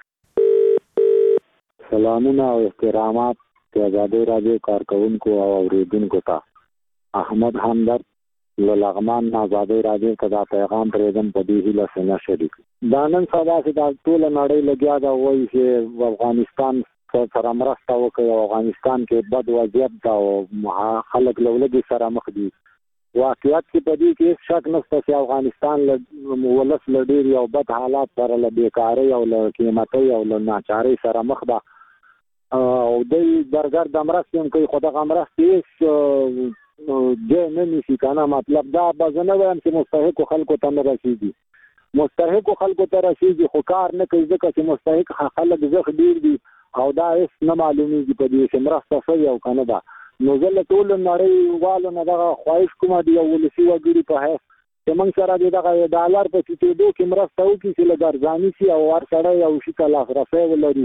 سلامونه او احترامات د ازادۍ راډیو کارکوونکو او اورېدونکو ته. احمد همدرد له لغمان نه ازادۍ راډیو ته دا پیغام پرېږدم په دې هیله چې نه شریک. دا نن سبا چې دا ټوله نړۍ لګیا ده وایي چې افغانستان سره مرسته وکړي او افغانستان کې بد وضعیت ده او خلک له ولږې سره مخ دي. واقعیت کې په دې کې هېڅ شک نشته چې افغانستان له ولس له ډېر یو بد حالات سره، له بېکارۍ او له قیمتۍ او له ناچارۍ سره مخ ده او دوی درګرد مرستې هم کوي، خو دغه مرستې هېڅ جای نه نیسي که نه. مطلب دا به زه نه وایم چې مستحقو خلکو ته نه رسېږي، مستحقو خلکو ته رسېږي، خو کار نه کوي ځکه چې مستحق خلک زښ ډېر دي او دا هېڅ نه معلومېږي په دې چې مرسته شوې او که نه ده. نو زه له ټولو نړیوالو نه دغه خواهش کوم د یو ولسي وګړي په حیث چې موږ سره د دغه ډالر په ټیټېدو کې مرسته وکړي چې لږ ارزاني شي او هر سړی یو شي ته لاسرسی ولري.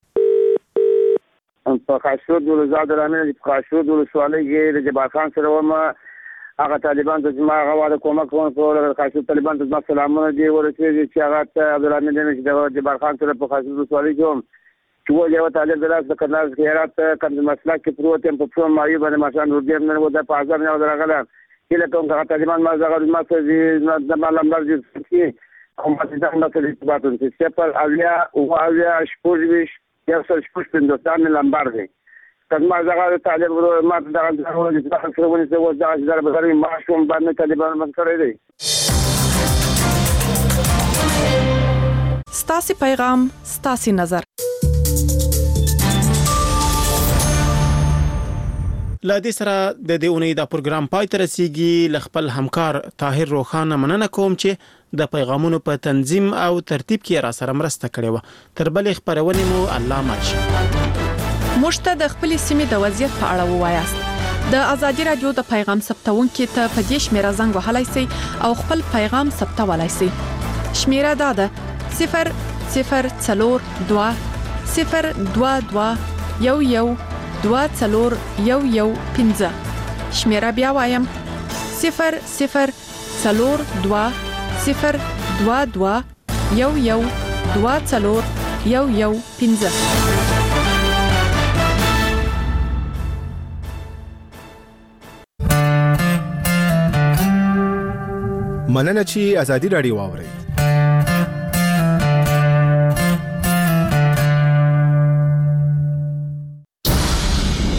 په خاشرود ولزاد رامین په خاشرود ولسوالۍ کې د جبار خان سره وم. هغه طالبان ته زما هغه واده کومک کوم په خاشرود طالبان ته زما سلامونه دي ورسېږي چې هغه ته عبدالرحمن دین چې د جبار خان سره په خاشرود ولسوالۍ کې وم چې و یو طالب د لاس د کندهار خیرات کم مسلک کې پروت یم په څو مایو باندې ماشان ورګم نه و د په عذاب نه ودرغله کله کوم هغه طالبان ما زغه ما ته د مالم لري چې کوم څه د نړۍ په باتون چې سپر اویا او اویا شپږ یو څل شپږ پندوستان لمبر دی. کله ما زغه طالب ما دغه ډول چې تاسو سره ونی څه و ځای چې به غوړي ما شوم باندې طالبان من کړی دی. ستاسي پیغام ستاسي نظر. لا دې سره د دې اونۍ دا پروګرام پای ته رسیږي. ل خپل همکار طاهر روخانه مننه کوم چې د پیغامونو په تنظیم او ترتیب کې را سره مرسته کړې و. تر بلې خبرونه مو الله ماچ مشته د خپل سیمې د وضعیت په اړه ووایاست. د ازادي رادیو د پیغام ثبتونکو ته په دې شمیره زنګ وهلای شئ او خپل پیغام ثبتولای شئ. شمیره دا ده صفر صفر څلور دوه صفر دوه دوه یو یو دوه څلور یو یو پنځه. شمیره بیا وایم صفر صفر څلور دوه صفر دوه دوه یو یو دوه څلور یو یو پنځه. مننه چې ازادي رادیو واورئ.